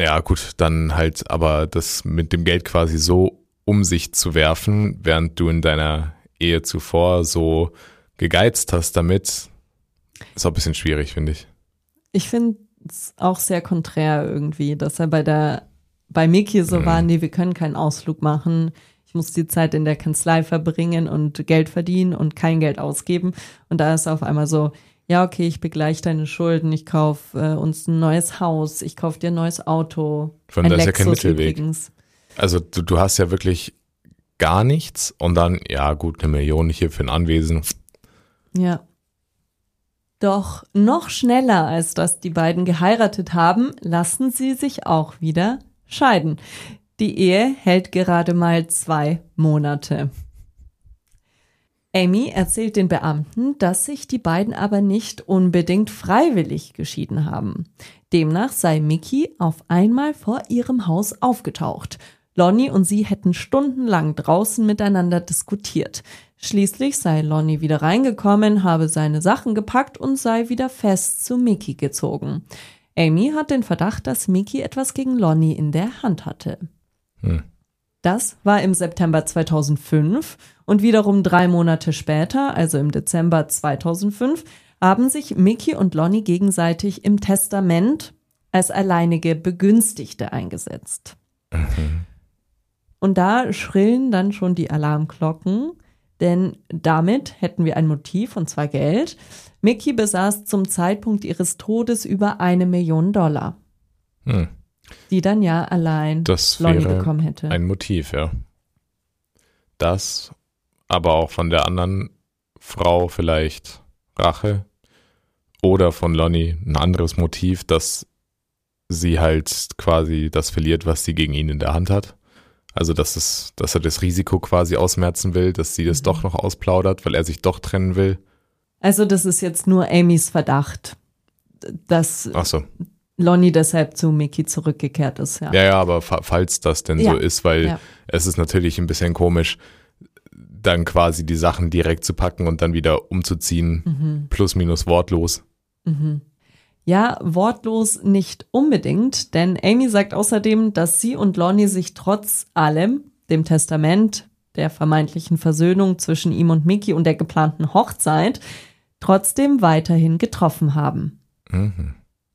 Ja, gut, dann halt, aber das mit dem Geld quasi so um sich zu werfen, während du in deiner Ehe zuvor so gegeizt hast damit, ist auch ein bisschen schwierig, finde ich. Ich finde es auch sehr konträr irgendwie, dass er bei der bei Mickey so mhm. war, nee, wir können keinen Ausflug machen. Ich muss die Zeit in der Kanzlei verbringen und Geld verdienen und kein Geld ausgeben. Und da ist er auf einmal so, ja, okay, ich begleiche deine Schulden, ich kaufe äh, uns ein neues Haus, ich kaufe dir ein neues Auto. Von da ist ja kein Mittelweg. Übrigens. Also du, du hast ja wirklich gar nichts und dann, ja gut, eine Million hier für ein Anwesen. Ja. Doch noch schneller, als dass die beiden geheiratet haben, lassen sie sich auch wieder scheiden. Die Ehe hält gerade mal zwei Monate. Amy erzählt den Beamten, dass sich die beiden aber nicht unbedingt freiwillig geschieden haben. Demnach sei Mickey auf einmal vor ihrem Haus aufgetaucht. Lonnie und sie hätten stundenlang draußen miteinander diskutiert. Schließlich sei Lonnie wieder reingekommen, habe seine Sachen gepackt und sei wieder fest zu Mickey gezogen. Amy hat den Verdacht, dass Mickey etwas gegen Lonnie in der Hand hatte. Hm. Das war im September zweitausendfünf und wiederum drei Monate später, also im Dezember zweitausendfünf, haben sich Mickey und Lonnie gegenseitig im Testament als alleinige Begünstigte eingesetzt. Mhm. Und da schrillen dann schon die Alarmglocken, denn damit hätten wir ein Motiv, und zwar Geld. Mickey besaß zum Zeitpunkt ihres Todes über eine Million Dollar, hm. die dann ja allein das Lonnie wäre bekommen hätte. Ein Motiv, ja. Das, aber auch von der anderen Frau vielleicht Rache oder von Lonnie ein anderes Motiv, dass sie halt quasi das verliert, was sie gegen ihn in der Hand hat. Also, dass, es, dass er das Risiko quasi ausmerzen will, dass sie das mhm. doch noch ausplaudert, weil er sich doch trennen will. Also, das ist jetzt nur Amys Verdacht, dass Ach so. Lonnie deshalb zu Mickey zurückgekehrt ist. Ja, ja, ja, aber fa- falls das denn ja. so ist, weil ja. es ist natürlich ein bisschen komisch, dann quasi die Sachen direkt zu packen und dann wieder umzuziehen, mhm. plus minus wortlos. Mhm. Ja, wortlos nicht unbedingt, denn Amy sagt außerdem, dass sie und Lonnie sich trotz allem, dem Testament, der vermeintlichen Versöhnung zwischen ihm und Mickey und der geplanten Hochzeit, trotzdem weiterhin getroffen haben. Mhm.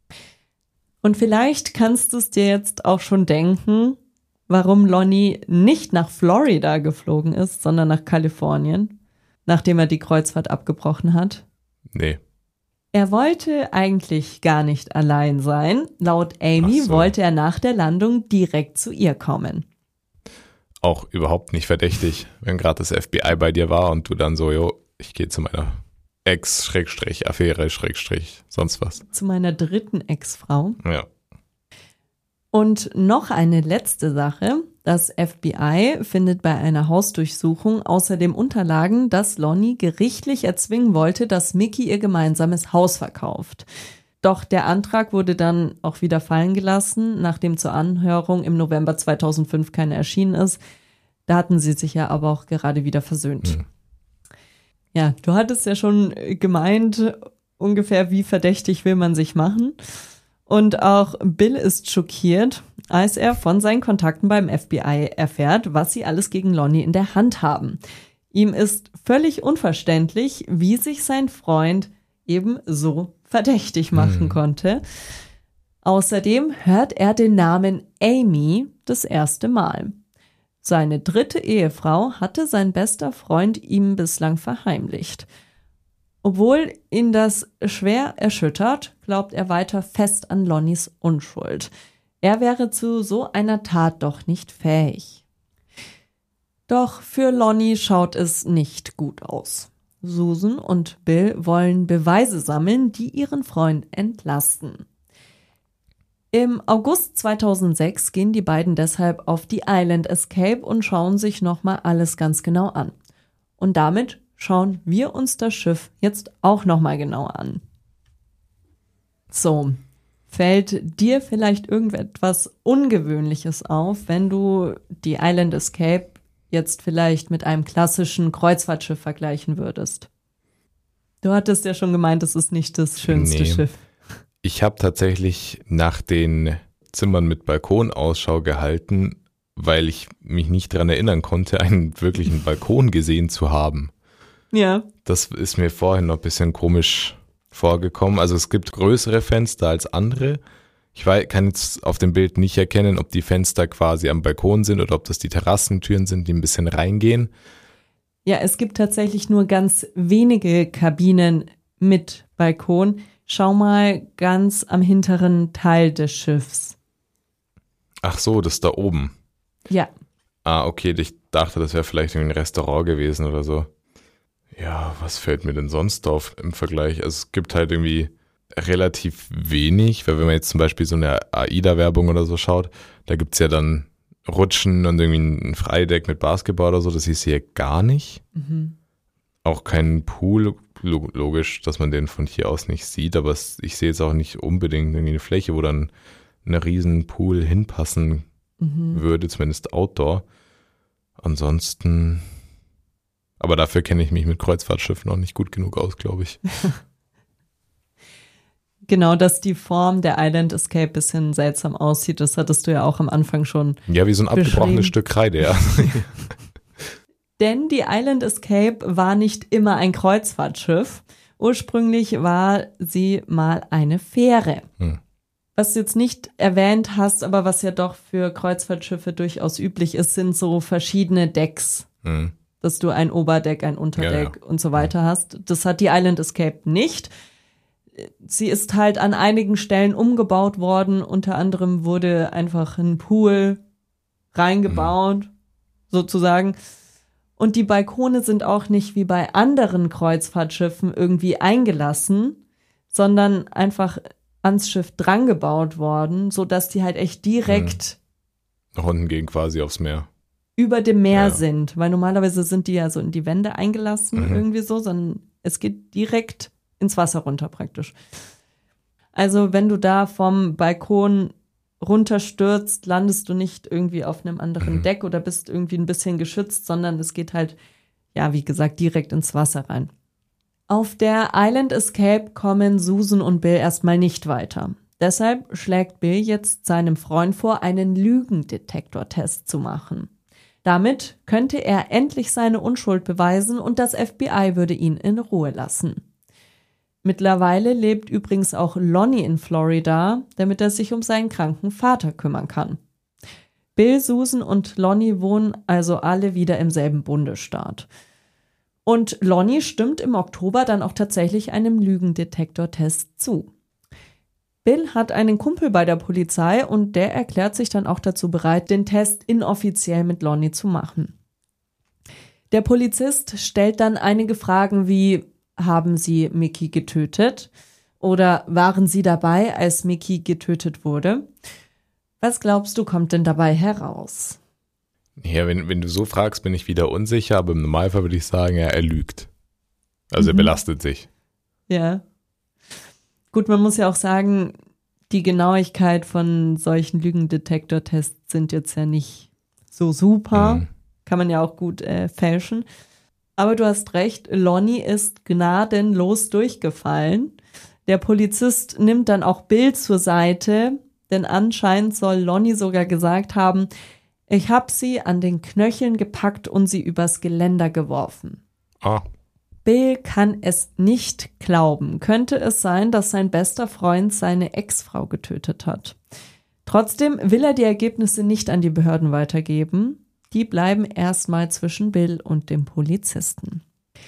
Und vielleicht kannst du es dir jetzt auch schon denken, warum Lonnie nicht nach Florida geflogen ist, sondern nach Kalifornien, nachdem er die Kreuzfahrt abgebrochen hat. Nee. Er wollte eigentlich gar nicht allein sein. Laut Amy Ach so. wollte er nach der Landung direkt zu ihr kommen. Auch überhaupt nicht verdächtig, wenn gerade das F B I bei dir war und du dann so, jo, ich gehe zu meiner Ex, Schrägstrich, Affäre, Schrägstrich, sonst was. Zu meiner dritten Ex-Frau. Ja. Und noch eine letzte Sache. Das F B I findet bei einer Hausdurchsuchung außerdem Unterlagen, dass Lonnie gerichtlich erzwingen wollte, dass Mickey ihr gemeinsames Haus verkauft. Doch der Antrag wurde dann auch wieder fallen gelassen, nachdem zur Anhörung im November zweitausendfünf keine erschienen ist. Da hatten sie sich ja aber auch gerade wieder versöhnt. Mhm. Ja, du hattest ja schon gemeint, ungefähr wie verdächtig will man sich machen. Und auch Bill ist schockiert, als er von seinen Kontakten beim F B I erfährt, was sie alles gegen Lonnie in der Hand haben. Ihm ist völlig unverständlich, wie sich sein Freund eben so verdächtig machen hm. konnte. Außerdem hört er den Namen Amy das erste Mal. Seine dritte Ehefrau hatte sein bester Freund ihm bislang verheimlicht. Obwohl ihn das schwer erschüttert, glaubt er weiter fest an Lonnies Unschuld. Er wäre zu so einer Tat doch nicht fähig. Doch für Lonnie schaut es nicht gut aus. Susan und Bill wollen Beweise sammeln, die ihren Freund entlasten. Im August zweitausendsechs gehen die beiden deshalb auf die Island Escape und schauen sich nochmal alles ganz genau an. Und damit schauen wir uns das Schiff jetzt auch nochmal genau an. So, fällt dir vielleicht irgendetwas Ungewöhnliches auf, wenn du die Island Escape jetzt vielleicht mit einem klassischen Kreuzfahrtschiff vergleichen würdest? Du hattest ja schon gemeint, es ist nicht das schönste nee. Schiff. Ich habe tatsächlich nach den Zimmern mit Balkon Ausschau gehalten, weil ich mich nicht daran erinnern konnte, einen wirklichen Balkon gesehen zu haben. Ja. Das ist mir vorhin noch ein bisschen komisch vorgekommen. Also es gibt größere Fenster als andere. Ich weiß, kann jetzt auf dem Bild nicht erkennen, ob die Fenster quasi am Balkon sind oder ob das die Terrassentüren sind, die ein bisschen reingehen. Ja, es gibt tatsächlich nur ganz wenige Kabinen mit Balkon. Schau mal ganz am hinteren Teil des Schiffs. Ach so, das da oben. Ja. Ah, okay, ich dachte, das wäre vielleicht ein Restaurant gewesen oder so. Ja, was fällt mir denn sonst auf im Vergleich? Also es gibt halt irgendwie relativ wenig, weil wenn man jetzt zum Beispiel so eine AIDA-Werbung oder so schaut, da gibt's ja dann Rutschen und irgendwie ein Freideck mit Basketball oder so, das ist hier gar nicht. Mhm. Auch kein Pool, logisch, dass man den von hier aus nicht sieht, aber es, ich sehe jetzt auch nicht unbedingt irgendwie eine Fläche, wo dann ein riesen Pool hinpassen mhm. würde, zumindest Outdoor. Ansonsten, aber dafür kenne ich mich mit Kreuzfahrtschiffen noch nicht gut genug aus, glaube ich. Genau, dass die Form der Island Escape ein bisschen seltsam aussieht, das hattest du ja auch am Anfang schon Ja, wie so ein abgebrochenes Stück Kreide, ja. Denn die Island Escape war nicht immer ein Kreuzfahrtschiff. Ursprünglich war sie mal eine Fähre. Hm. Was du jetzt nicht erwähnt hast, aber was ja doch für Kreuzfahrtschiffe durchaus üblich ist, sind so verschiedene Decks. Hm. Dass du ein Oberdeck, ein Unterdeck ja, ja. und so weiter hast. Das hat die Island Escape nicht. Sie ist halt an einigen Stellen umgebaut worden. Unter anderem wurde einfach ein Pool reingebaut, hm. sozusagen. Und die Balkone sind auch nicht wie bei anderen Kreuzfahrtschiffen irgendwie eingelassen, sondern einfach ans Schiff drangebaut worden, sodass die halt echt direkt nach unten gehen quasi aufs Meer. Über dem Meer ja. sind, weil normalerweise sind die ja so in die Wände eingelassen, mhm. irgendwie so, sondern es geht direkt ins Wasser runter praktisch. Also wenn du da vom Balkon runterstürzt, landest du nicht irgendwie auf einem anderen mhm. Deck oder bist irgendwie ein bisschen geschützt, sondern es geht halt, ja, wie gesagt, direkt ins Wasser rein. Auf der Island Escape kommen Susan und Bill erstmal nicht weiter. Deshalb schlägt Bill jetzt seinem Freund vor, einen Lügendetektortest zu machen. Damit könnte er endlich seine Unschuld beweisen und das F B I würde ihn in Ruhe lassen. Mittlerweile lebt übrigens auch Lonnie in Florida, damit er sich um seinen kranken Vater kümmern kann. Bill, Susan und Lonnie wohnen also alle wieder im selben Bundesstaat. Und Lonnie stimmt im Oktober dann auch tatsächlich einem Lügendetektortest zu. Bill hat einen Kumpel bei der Polizei und der erklärt sich dann auch dazu bereit, den Test inoffiziell mit Lonnie zu machen. Der Polizist stellt dann einige Fragen wie: Haben Sie Mickey getötet? Oder waren Sie dabei, als Mickey getötet wurde? Was glaubst du, kommt denn dabei heraus? Ja, wenn, wenn du so fragst, bin ich wieder unsicher, aber im Normalfall würde ich sagen, ja, er lügt. Also mhm. er belastet sich. Ja. Gut, man muss ja auch sagen, die Genauigkeit von solchen Lügendetektortests sind jetzt ja nicht so super. Mhm. Kann man ja auch gut äh, fälschen. Aber du hast recht, Lonnie ist gnadenlos durchgefallen. Der Polizist nimmt dann auch Bill zur Seite, denn anscheinend soll Lonnie sogar gesagt haben: Ich habe sie an den Knöcheln gepackt und sie übers Geländer geworfen. Ah. Bill kann es nicht glauben. Könnte es sein, dass sein bester Freund seine Ex-Frau getötet hat? Trotzdem will er die Ergebnisse nicht an die Behörden weitergeben. Die bleiben erstmal zwischen Bill und dem Polizisten.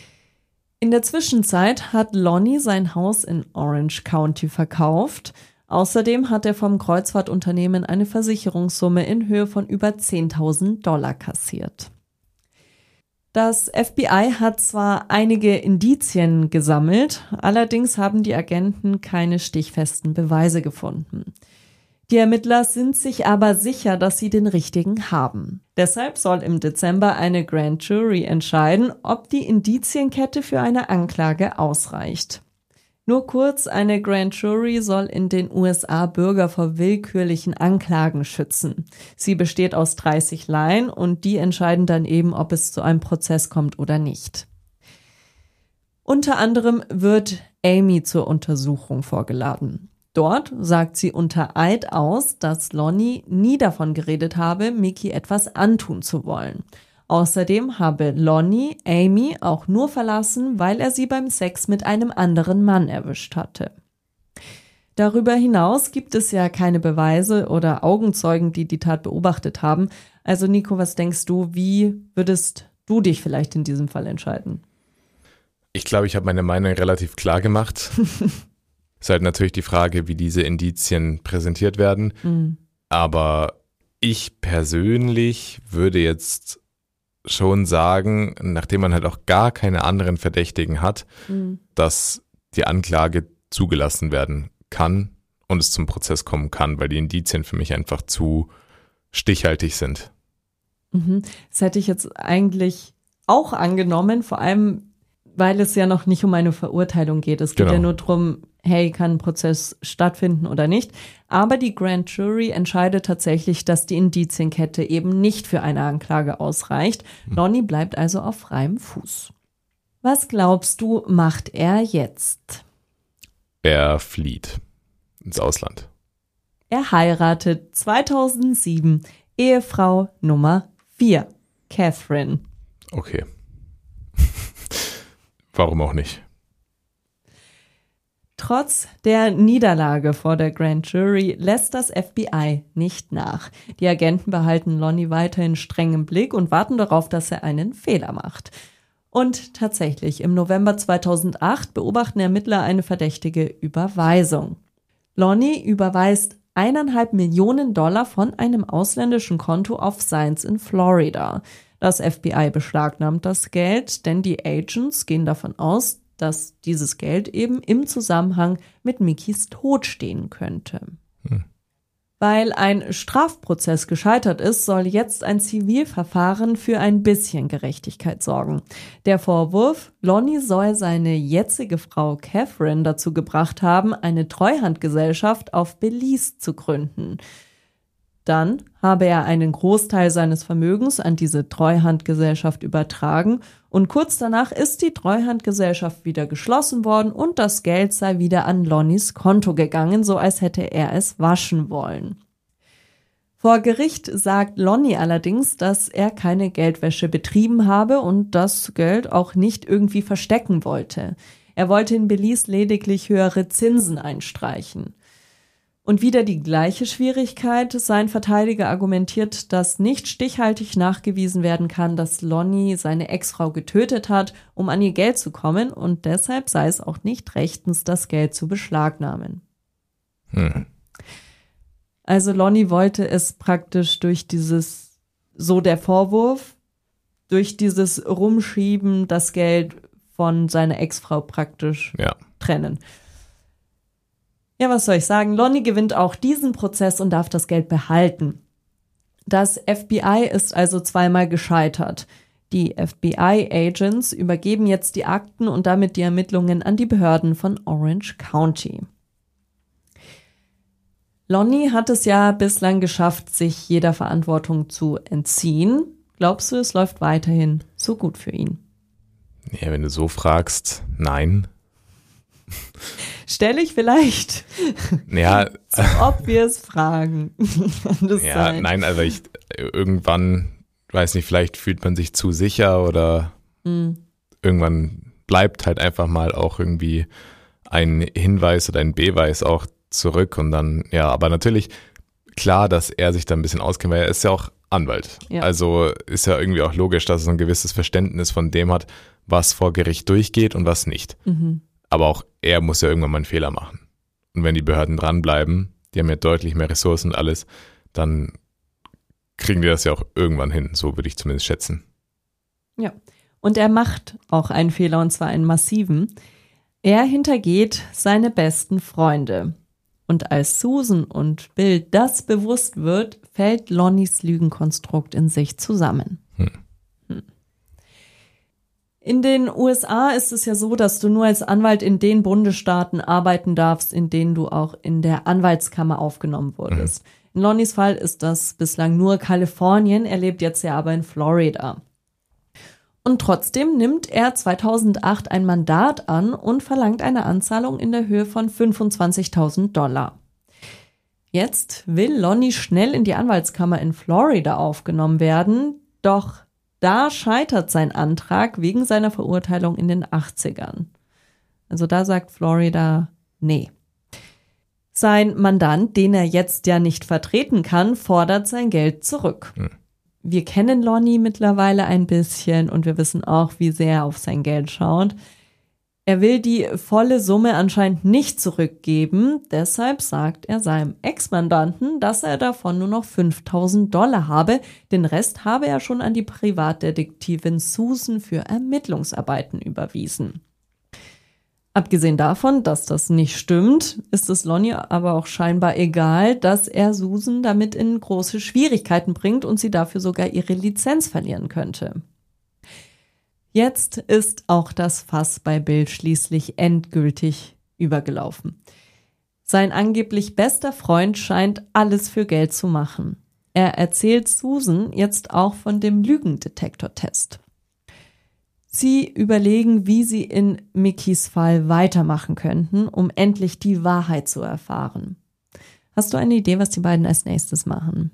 In der Zwischenzeit hat Lonnie sein Haus in Orange County verkauft. Außerdem hat er vom Kreuzfahrtunternehmen eine Versicherungssumme in Höhe von über zehntausend Dollar kassiert. Das F B I hat zwar einige Indizien gesammelt, allerdings haben die Agenten keine stichfesten Beweise gefunden. Die Ermittler sind sich aber sicher, dass sie den richtigen haben. Deshalb soll im Dezember eine Grand Jury entscheiden, ob die Indizienkette für eine Anklage ausreicht. Nur kurz, eine Grand Jury soll in den U S A Bürger vor willkürlichen Anklagen schützen. Sie besteht aus dreißig Laien und die entscheiden dann eben, ob es zu einem Prozess kommt oder nicht. Unter anderem wird Amy zur Untersuchung vorgeladen. Dort sagt sie unter Eid aus, dass Lonnie nie davon geredet habe, Mickey etwas antun zu wollen. Außerdem habe Lonnie Amy auch nur verlassen, weil er sie beim Sex mit einem anderen Mann erwischt hatte. Darüber hinaus gibt es ja keine Beweise oder Augenzeugen, die die Tat beobachtet haben. Also Nico, was denkst du, wie würdest du dich vielleicht in diesem Fall entscheiden? Ich glaube, ich habe meine Meinung relativ klar gemacht. Ist halt natürlich die Frage, wie diese Indizien präsentiert werden. Mhm. Aber ich persönlich würde jetzt schon sagen, nachdem man halt auch gar keine anderen Verdächtigen hat, mhm. dass die Anklage zugelassen werden kann und es zum Prozess kommen kann, weil die Indizien für mich einfach zu stichhaltig sind. Mhm. Das hätte ich jetzt eigentlich auch angenommen, vor allem, weil es ja noch nicht um eine Verurteilung geht. Es geht genau. ja nur darum, hey, kann ein Prozess stattfinden oder nicht. Aber die Grand Jury entscheidet tatsächlich, dass die Indizienkette eben nicht für eine Anklage ausreicht. Hm. Lonnie bleibt also auf freiem Fuß. Was glaubst du, macht er jetzt? Er flieht ins Ausland. Er heiratet zweitausendsieben Ehefrau Nummer vier, Catherine. Okay. Warum auch nicht? Trotz der Niederlage vor der Grand Jury lässt das F B I nicht nach. Die Agenten behalten Lonnie weiterhin streng im Blick und warten darauf, dass er einen Fehler macht. Und tatsächlich, im November zweitausendacht beobachten Ermittler eine verdächtige Überweisung. Lonnie überweist eineinhalb Millionen Dollar von einem ausländischen Konto auf Sainz in Florida. Das F B I beschlagnahmt das Geld, denn die Agents gehen davon aus, dass dieses Geld eben im Zusammenhang mit Mickys Tod stehen könnte. Hm. Weil ein Strafprozess gescheitert ist, soll jetzt ein Zivilverfahren für ein bisschen Gerechtigkeit sorgen. Der Vorwurf, Lonnie soll seine jetzige Frau Catherine dazu gebracht haben, eine Treuhandgesellschaft auf Belize zu gründen. Dann habe er einen Großteil seines Vermögens an diese Treuhandgesellschaft übertragen und kurz danach ist die Treuhandgesellschaft wieder geschlossen worden und das Geld sei wieder an Lonnies Konto gegangen, so als hätte er es waschen wollen. Vor Gericht sagt Lonnie allerdings, dass er keine Geldwäsche betrieben habe und das Geld auch nicht irgendwie verstecken wollte. Er wollte in Belize lediglich höhere Zinsen einstreichen. Und wieder die gleiche Schwierigkeit. Sein Verteidiger argumentiert, dass nicht stichhaltig nachgewiesen werden kann, dass Lonnie seine Ex-Frau getötet hat, um an ihr Geld zu kommen und deshalb sei es auch nicht rechtens, das Geld zu beschlagnahmen. Hm. Also Lonnie wollte es praktisch durch dieses, so der Vorwurf, durch dieses Rumschieben das Geld von seiner Ex-Frau praktisch ja. trennen. Ja, was soll ich sagen? Lonnie gewinnt auch diesen Prozess und darf das Geld behalten. Das F B I ist also zweimal gescheitert. Die F B I-Agents übergeben jetzt die Akten und damit die Ermittlungen an die Behörden von Orange County. Lonnie hat es ja bislang geschafft, sich jeder Verantwortung zu entziehen. Glaubst du, es läuft weiterhin so gut für ihn? Ja, wenn du so fragst, nein. Stelle ich vielleicht ja, zu obvious Fragen. ja, sein. Nein, also ich irgendwann, weiß nicht, vielleicht fühlt man sich zu sicher oder mm. irgendwann bleibt halt einfach mal auch irgendwie ein Hinweis oder ein Beweis auch zurück und dann, ja, aber natürlich klar, dass er sich da ein bisschen auskennt, weil er ist ja auch Anwalt. Ja. Also ist ja irgendwie auch logisch, dass er ein gewisses Verständnis von dem hat, was vor Gericht durchgeht und was nicht. Mhm. Aber auch er muss ja irgendwann mal einen Fehler machen. Und wenn die Behörden dranbleiben, die haben ja deutlich mehr Ressourcen und alles, dann kriegen die das ja auch irgendwann hin. So würde ich zumindest schätzen. Ja, und er macht auch einen Fehler und zwar einen massiven. Er hintergeht seine besten Freunde. Und als Susan und Bill das bewusst wird, fällt Lonnies Lügenkonstrukt in sich zusammen. Hm. Hm. In den U S A ist es ja so, dass du nur als Anwalt in den Bundesstaaten arbeiten darfst, in denen du auch in der Anwaltskammer aufgenommen wurdest. Mhm. In Lonnies Fall ist das bislang nur Kalifornien, er lebt jetzt ja aber in Florida. Und trotzdem nimmt er zweitausendacht ein Mandat an und verlangt eine Anzahlung in der Höhe von fünfundzwanzigtausend Dollar. Jetzt will Lonnie schnell in die Anwaltskammer in Florida aufgenommen werden, doch da scheitert sein Antrag wegen seiner Verurteilung in den achtzigern. Also da sagt Florida, nee. Sein Mandant, den er jetzt ja nicht vertreten kann, fordert sein Geld zurück. Hm. Wir kennen Lonnie mittlerweile ein bisschen und wir wissen auch, wie sehr er auf sein Geld schaut. Er will die volle Summe anscheinend nicht zurückgeben, deshalb sagt er seinem Ex-Mandanten, dass er davon nur noch fünftausend Dollar habe, den Rest habe er schon an die Privatdetektivin Susan für Ermittlungsarbeiten überwiesen. Abgesehen davon, dass das nicht stimmt, ist es Lonnie aber auch scheinbar egal, dass er Susan damit in große Schwierigkeiten bringt und sie dafür sogar ihre Lizenz verlieren könnte. Jetzt ist auch das Fass bei Bill schließlich endgültig übergelaufen. Sein angeblich bester Freund scheint alles für Geld zu machen. Er erzählt Susan jetzt auch von dem Lügendetektortest. Sie überlegen, wie sie in Mickys Fall weitermachen könnten, um endlich die Wahrheit zu erfahren. Hast du eine Idee, was die beiden als nächstes machen?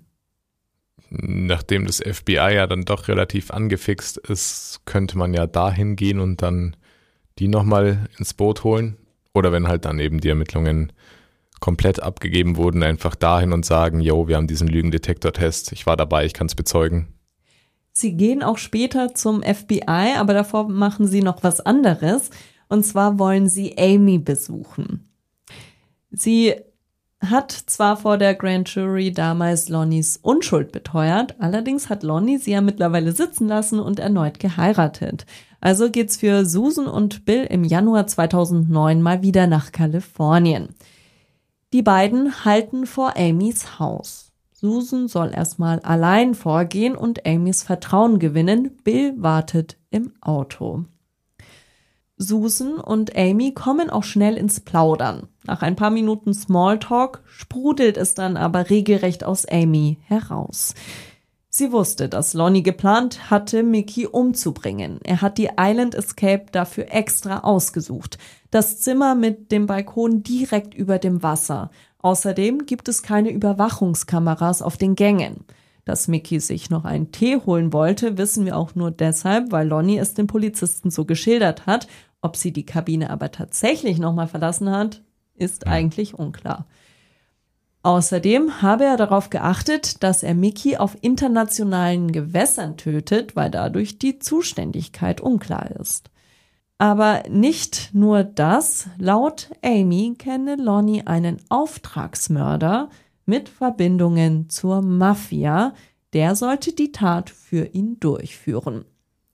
Nachdem das F B I ja dann doch relativ angefixt ist, könnte man ja dahin gehen und dann die nochmal ins Boot holen. Oder wenn halt dann eben die Ermittlungen komplett abgegeben wurden, einfach dahin und sagen, yo, wir haben diesen Lügendetektortest, ich war dabei, ich kann es bezeugen. Sie gehen auch später zum F B I, aber davor machen sie noch was anderes. Und zwar wollen sie Amy besuchen. Sie hat zwar vor der Grand Jury damals Lonnies Unschuld beteuert, allerdings hat Lonnie sie ja mittlerweile sitzen lassen und erneut geheiratet. Also geht's für Susan und Bill im Januar zweitausendneun mal wieder nach Kalifornien. Die beiden halten vor Amys Haus. Susan soll erstmal allein vorgehen und Amys Vertrauen gewinnen. Bill wartet im Auto. Susan und Amy kommen auch schnell ins Plaudern. Nach ein paar Minuten Smalltalk sprudelt es dann aber regelrecht aus Amy heraus. Sie wusste, dass Lonnie geplant hatte, Mickey umzubringen. Er hat die Island Escape dafür extra ausgesucht. Das Zimmer mit dem Balkon direkt über dem Wasser. Außerdem gibt es keine Überwachungskameras auf den Gängen. Dass Mickey sich noch einen Tee holen wollte, wissen wir auch nur deshalb, weil Lonnie es den Polizisten so geschildert hat. Ob sie die Kabine aber tatsächlich nochmal verlassen hat, ist eigentlich unklar. Außerdem habe er darauf geachtet, dass er Mickey auf internationalen Gewässern tötet, weil dadurch die Zuständigkeit unklar ist. Aber nicht nur das, laut Amy kenne Lonnie einen Auftragsmörder mit Verbindungen zur Mafia, der sollte die Tat für ihn durchführen.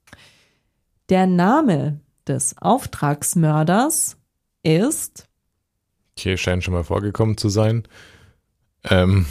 Der Name des Auftragsmörders ist... Okay, scheint schon mal vorgekommen zu sein. Ähm,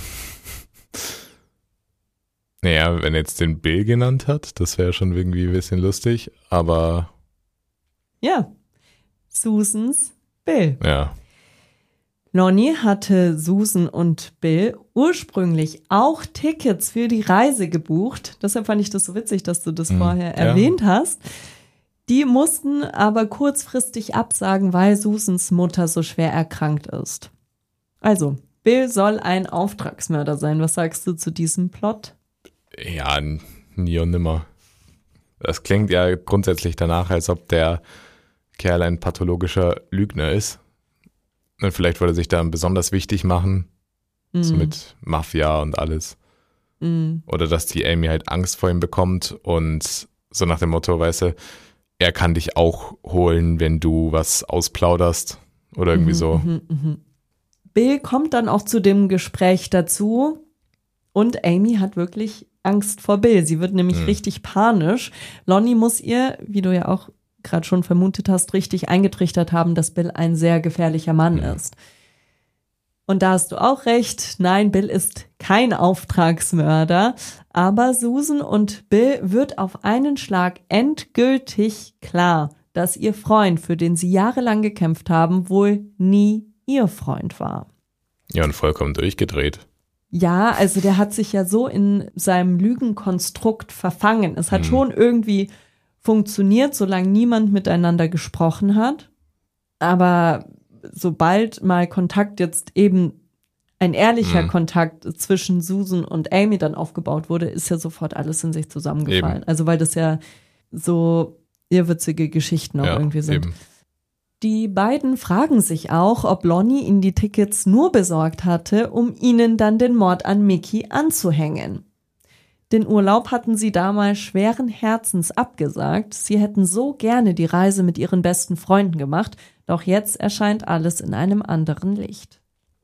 naja, wenn er jetzt den Bill genannt hat, das wäre schon irgendwie ein bisschen lustig, aber... Ja, Susans Bill. Ja. Lonnie hatte Susan und Bill ursprünglich auch Tickets für die Reise gebucht. Deshalb fand ich das so witzig, dass du das mhm, vorher ja. erwähnt hast. Die mussten aber kurzfristig absagen, weil Susans Mutter so schwer erkrankt ist. Also, Bill soll ein Auftragsmörder sein. Was sagst du zu diesem Plot? Ja, nie und nimmer. Das klingt ja grundsätzlich danach, als ob der Kerl ein pathologischer Lügner ist. Und vielleicht wollte er sich da besonders wichtig machen, mm. so mit Mafia und alles. Mm. Oder dass die Amy halt Angst vor ihm bekommt und so nach dem Motto, weißt du, er kann dich auch holen, wenn du was ausplauderst oder irgendwie mhm, so. Mhm, mhm. Bill kommt dann auch zu dem Gespräch dazu und Amy hat wirklich Angst vor Bill. Sie wird nämlich mhm. richtig panisch. Lonnie muss ihr, wie du ja auch gerade schon vermutet hast, richtig eingetrichtert haben, dass Bill ein sehr gefährlicher Mann mhm. ist. Und da hast du auch recht, nein, Bill ist kein Auftragsmörder, aber Susan und Bill wird auf einen Schlag endgültig klar, dass ihr Freund, für den sie jahrelang gekämpft haben, wohl nie ihr Freund war. Ja, und vollkommen durchgedreht. Ja, also der hat sich ja so in seinem Lügenkonstrukt verfangen. Es hat mhm. schon irgendwie funktioniert, solange niemand miteinander gesprochen hat. Aber sobald mal Kontakt jetzt eben ein ehrlicher mhm. Kontakt zwischen Susan und Amy dann aufgebaut wurde, ist ja sofort alles in sich zusammengefallen. Eben. Also weil das ja so irrwitzige Geschichten auch ja, irgendwie sind. Eben. Die beiden fragen sich auch, ob Lonnie ihnen die Tickets nur besorgt hatte, um ihnen dann den Mord an Mickey anzuhängen. Den Urlaub hatten sie damals schweren Herzens abgesagt. Sie hätten so gerne die Reise mit ihren besten Freunden gemacht, doch jetzt erscheint alles in einem anderen Licht.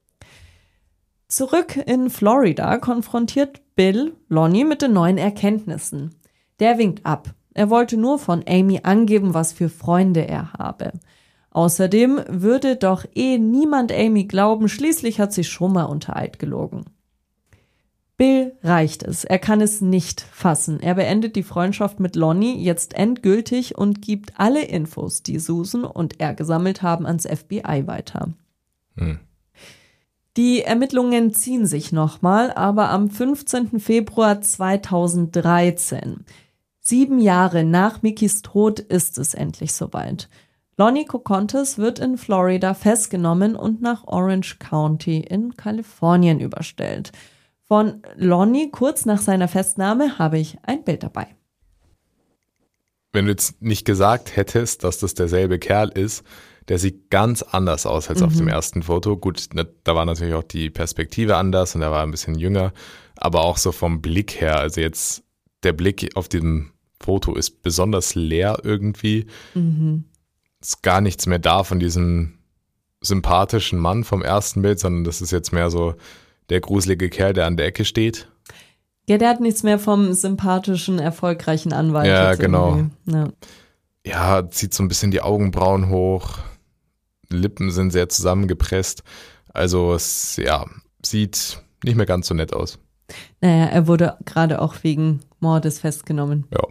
Zurück in Florida konfrontiert Bill Lonnie mit den neuen Erkenntnissen. Der winkt ab. Er wollte nur von Amy angeben, was für Freunde er habe. Außerdem würde doch eh niemand Amy glauben, schließlich hat sie schon mal unter Eid gelogen. Bill reicht es, er kann es nicht fassen. Er beendet die Freundschaft mit Lonnie jetzt endgültig und gibt alle Infos, die Susan und er gesammelt haben, ans F B I weiter. Hm. Die Ermittlungen ziehen sich nochmal, aber am fünfzehnten Februar zweitausenddreizehn, sieben Jahre nach Mickys Tod, ist es endlich soweit. Lonnie Cocontes wird in Florida festgenommen und nach Orange County in Kalifornien überstellt. Von Lonnie kurz nach seiner Festnahme habe ich ein Bild dabei. Wenn du jetzt nicht gesagt hättest, dass das derselbe Kerl ist, der sieht ganz anders aus als mhm. auf dem ersten Foto. Gut, da war natürlich auch die Perspektive anders und er war ein bisschen jünger, aber auch so vom Blick her. Also jetzt der Blick auf dem Foto ist besonders leer irgendwie. Mhm. Ist gar nichts mehr da von diesem sympathischen Mann vom ersten Bild, sondern das ist jetzt mehr so der gruselige Kerl, der an der Ecke steht. Ja, der hat nichts mehr vom sympathischen, erfolgreichen Anwalt. Ja, genau. Ja. ja, zieht so ein bisschen die Augenbrauen hoch, Lippen sind sehr zusammengepresst. Also es ja, sieht nicht mehr ganz so nett aus. Naja, er wurde gerade auch wegen Mordes festgenommen. Ja.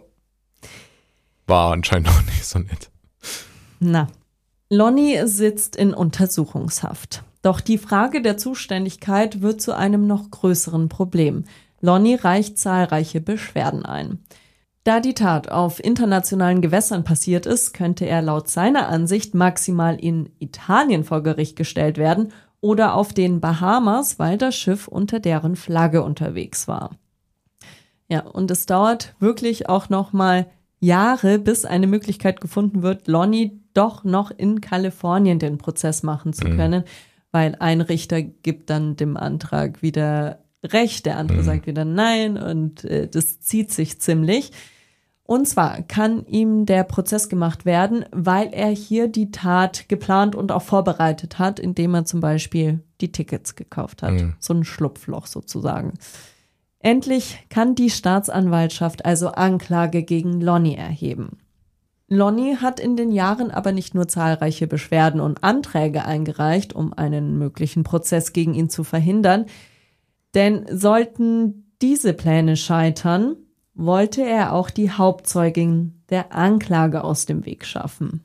War anscheinend auch nicht so nett. Na, Lonnie sitzt in Untersuchungshaft. Doch die Frage der Zuständigkeit wird zu einem noch größeren Problem. Lonnie reicht zahlreiche Beschwerden ein. Da die Tat auf internationalen Gewässern passiert ist, könnte er laut seiner Ansicht maximal in Italien vor Gericht gestellt werden oder auf den Bahamas, weil das Schiff unter deren Flagge unterwegs war. Ja, und es dauert wirklich auch noch mal Jahre, bis eine Möglichkeit gefunden wird, Lonnie doch noch in Kalifornien den Prozess machen zu können, mhm. weil ein Richter gibt dann dem Antrag wieder Recht, der andere mhm. sagt wieder nein und äh, das zieht sich ziemlich. Und zwar kann ihm der Prozess gemacht werden, weil er hier die Tat geplant und auch vorbereitet hat, indem er zum Beispiel die Tickets gekauft hat. Mhm. So ein Schlupfloch sozusagen. Endlich kann die Staatsanwaltschaft also Anklage gegen Lonnie erheben. Lonnie hat in den Jahren aber nicht nur zahlreiche Beschwerden und Anträge eingereicht, um einen möglichen Prozess gegen ihn zu verhindern. Denn sollten diese Pläne scheitern, wollte er auch die Hauptzeugin der Anklage aus dem Weg schaffen.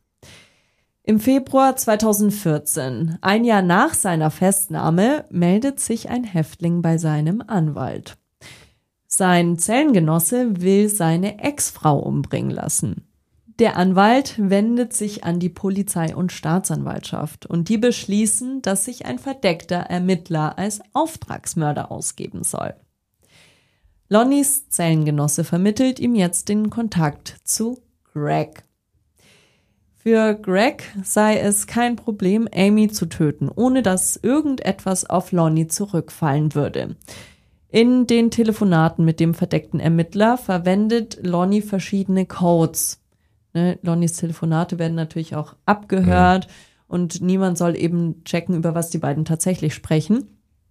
Im Februar zweitausendvierzehn, ein Jahr nach seiner Festnahme, meldet sich ein Häftling bei seinem Anwalt. Sein Zellengenosse will seine Ex-Frau umbringen lassen. Der Anwalt wendet sich an die Polizei und Staatsanwaltschaft und die beschließen, dass sich ein verdeckter Ermittler als Auftragsmörder ausgeben soll. Lonnies Zellengenosse vermittelt ihm jetzt den Kontakt zu Greg. Für Greg sei es kein Problem, Amy zu töten, ohne dass irgendetwas auf Lonnie zurückfallen würde. In den Telefonaten mit dem verdeckten Ermittler verwendet Lonnie verschiedene Codes. Ne, Lonnies Telefonate werden natürlich auch abgehört, mhm. und niemand soll eben checken, über was die beiden tatsächlich sprechen.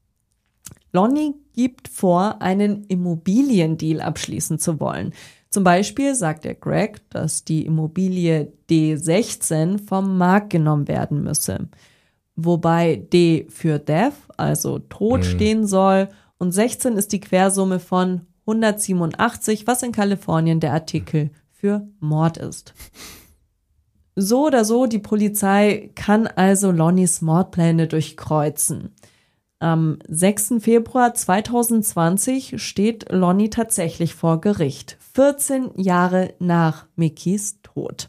Lonnie gibt vor, einen Immobiliendeal abschließen zu wollen. Zum Beispiel sagt er Greg, dass die Immobilie D sechzehn vom Markt genommen werden müsse. Wobei D für Death, also Tod, mhm. stehen soll und sechzehn ist die Quersumme von hundertsiebenundachtzig, was in Kalifornien der Artikel für Mord ist. So oder so, die Polizei kann also Lonnies Mordpläne durchkreuzen. Am sechsten Februar zweitausendzwanzig steht Lonnie tatsächlich vor Gericht, vierzehn Jahre nach Mickys Tod.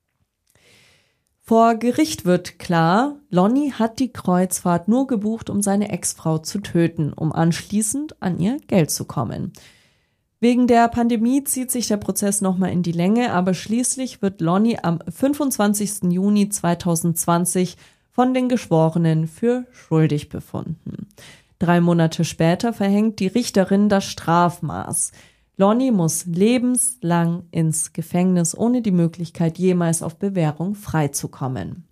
Vor Gericht wird klar, Lonnie hat die Kreuzfahrt nur gebucht, um seine Ex-Frau zu töten, um anschließend an ihr Geld zu kommen. Wegen der Pandemie zieht sich der Prozess nochmal in die Länge, aber schließlich wird Lonnie am fünfundzwanzigsten Juni zweitausendzwanzig von den Geschworenen für schuldig befunden. Drei Monate später verhängt die Richterin das Strafmaß. Lonnie muss lebenslang ins Gefängnis, ohne die Möglichkeit, jemals auf Bewährung freizukommen.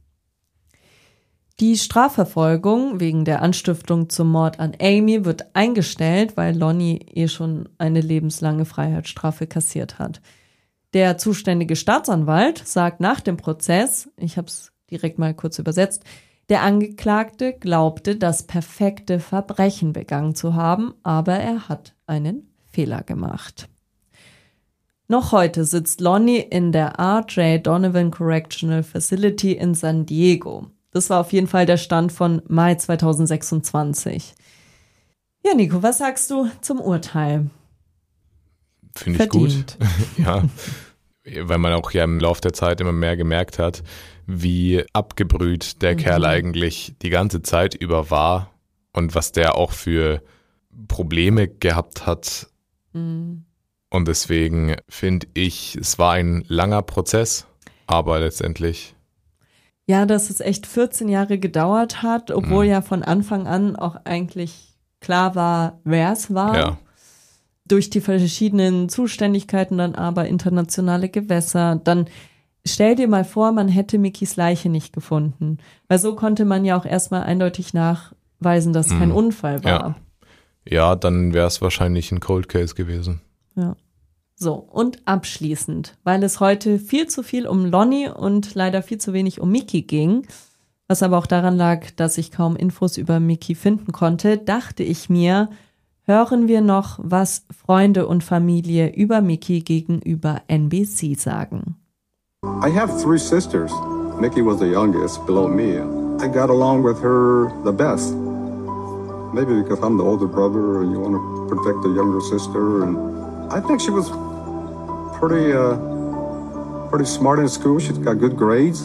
Die Strafverfolgung wegen der Anstiftung zum Mord an Amy wird eingestellt, weil Lonnie eh schon eine lebenslange Freiheitsstrafe kassiert hat. Der zuständige Staatsanwalt sagt nach dem Prozess, ich habe es direkt mal kurz übersetzt, der Angeklagte glaubte, das perfekte Verbrechen begangen zu haben, aber er hat einen Fehler gemacht. Noch heute sitzt Lonnie in der R J Donovan Correctional Facility in San Diego. Das war auf jeden Fall der Stand von Mai zweitausendsechsundzwanzig. Ja, Nico, was sagst du zum Urteil? Finde ich gut. Ja, weil man auch ja im Laufe der Zeit immer mehr gemerkt hat, wie abgebrüht der mhm. Kerl eigentlich die ganze Zeit über war und was der auch für Probleme gehabt hat. Mhm. Und deswegen finde ich, es war ein langer Prozess, aber letztendlich... Ja, dass es echt vierzehn Jahre gedauert hat, obwohl mhm. ja von Anfang an auch eigentlich klar war, wer es war. Ja. Durch die verschiedenen Zuständigkeiten, dann aber internationale Gewässer. Dann stell dir mal vor, man hätte Mickys Leiche nicht gefunden. Weil so konnte man ja auch erstmal eindeutig nachweisen, dass es mhm. kein Unfall war. Ja, ja, dann wäre es wahrscheinlich ein Cold Case gewesen. Ja. So, und abschließend, weil es heute viel zu viel um Lonnie und leider viel zu wenig um Mickey ging, was aber auch daran lag, dass ich kaum Infos über Mickey finden konnte, dachte ich mir, hören wir noch, was Freunde und Familie über Mickey gegenüber N B C sagen. I have three sisters. Mickey was the youngest, below me. I got along with her the best. Maybe because I'm the older brother and you want to protect the younger sister. And I think she was pretty, uh, pretty smart in school. She's got good grades.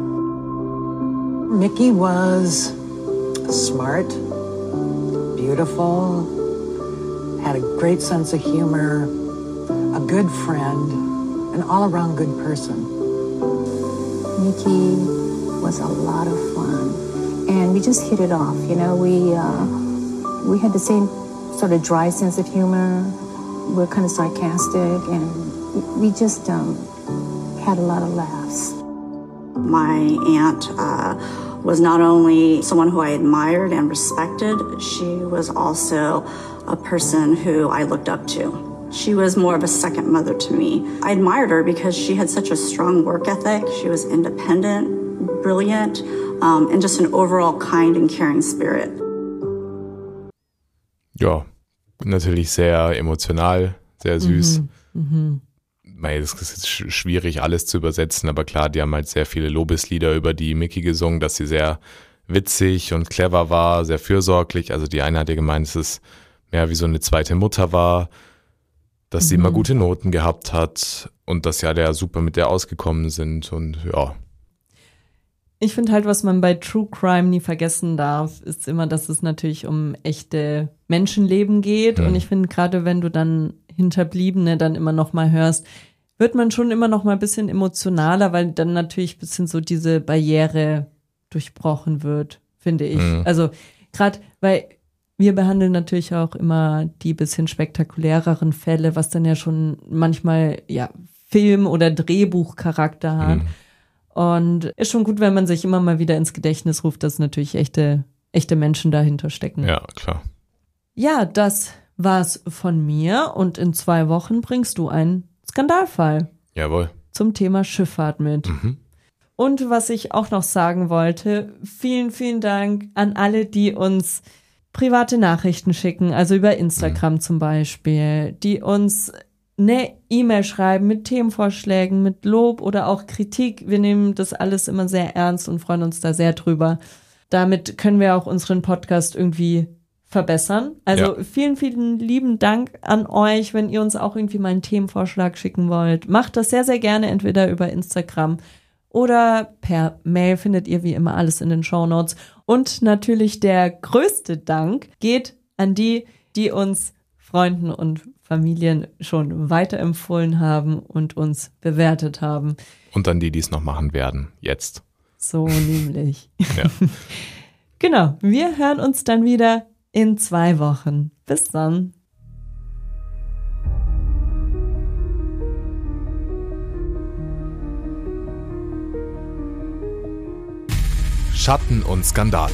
Mickey was smart, beautiful, had a great sense of humor, a good friend, an all-around good person. Mickey was a lot of fun, and we just hit it off. You know, we uh, we had the same sort of dry sense of humor. We're kind of sarcastic, and we just um, had a lot of laughs. My aunt uh, was not only someone who I admired and respected, she was also a person who I looked up to. She was more of a second mother to me. I admired her because she had such a strong work ethic. She was independent, brilliant, um, and just an overall kind and caring spirit. Ja, natürlich sehr emotional, sehr süß. Mhm. Mhm. Es ist jetzt schwierig, alles zu übersetzen, aber klar, die haben halt sehr viele Lobeslieder über die Mickey gesungen, dass sie sehr witzig und clever war, sehr fürsorglich. Also die eine hat ja gemeint, dass es mehr wie so eine zweite Mutter war, dass mhm. sie immer gute Noten gehabt hat und dass ja der super mit der ausgekommen sind und ja. Ich finde halt, was man bei True Crime nie vergessen darf, ist immer, dass es natürlich um echte Menschenleben geht. Mhm. Und ich finde, gerade wenn du dann Hinterbliebene dann immer noch mal hörst, wird man schon immer noch mal ein bisschen emotionaler, weil dann natürlich ein bisschen so diese Barriere durchbrochen wird, finde ich. Mhm. Also gerade, weil wir behandeln natürlich auch immer die bisschen spektakuläreren Fälle, was dann ja schon manchmal ja Film- oder Drehbuchcharakter hat. Mhm. Und ist schon gut, wenn man sich immer mal wieder ins Gedächtnis ruft, dass natürlich echte, echte Menschen dahinter stecken. Ja, klar. Ja, das war's von mir. Und in zwei Wochen bringst du einen Skandalfall. Jawohl. Zum Thema Schifffahrt mit. Mhm. Und was ich auch noch sagen wollte, vielen, vielen Dank an alle, die uns private Nachrichten schicken, also über Instagram mhm. zum Beispiel, die uns eine E-Mail schreiben mit Themenvorschlägen, mit Lob oder auch Kritik. Wir nehmen das alles immer sehr ernst und freuen uns da sehr drüber. Damit können wir auch unseren Podcast irgendwie verbessern. Also Ja. vielen, vielen lieben Dank an euch, wenn ihr uns auch irgendwie mal einen Themenvorschlag schicken wollt. Macht das sehr, sehr gerne, entweder über Instagram oder per Mail, findet ihr wie immer alles in den Shownotes. Und natürlich der größte Dank geht an die, die uns Freunden und Familien schon weiterempfohlen haben und uns bewertet haben. Und dann die, die es noch machen werden, jetzt. So nämlich. Ja. Genau, wir hören uns dann wieder in zwei Wochen. Bis dann. Schatten und Skandale.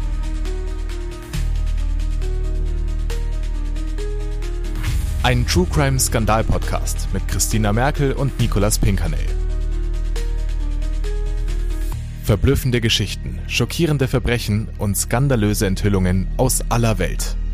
Ein True Crime Skandal Podcast mit Christina Merkel und Nicolas Pinkernell. Verblüffende Geschichten, schockierende Verbrechen und skandalöse Enthüllungen aus aller Welt.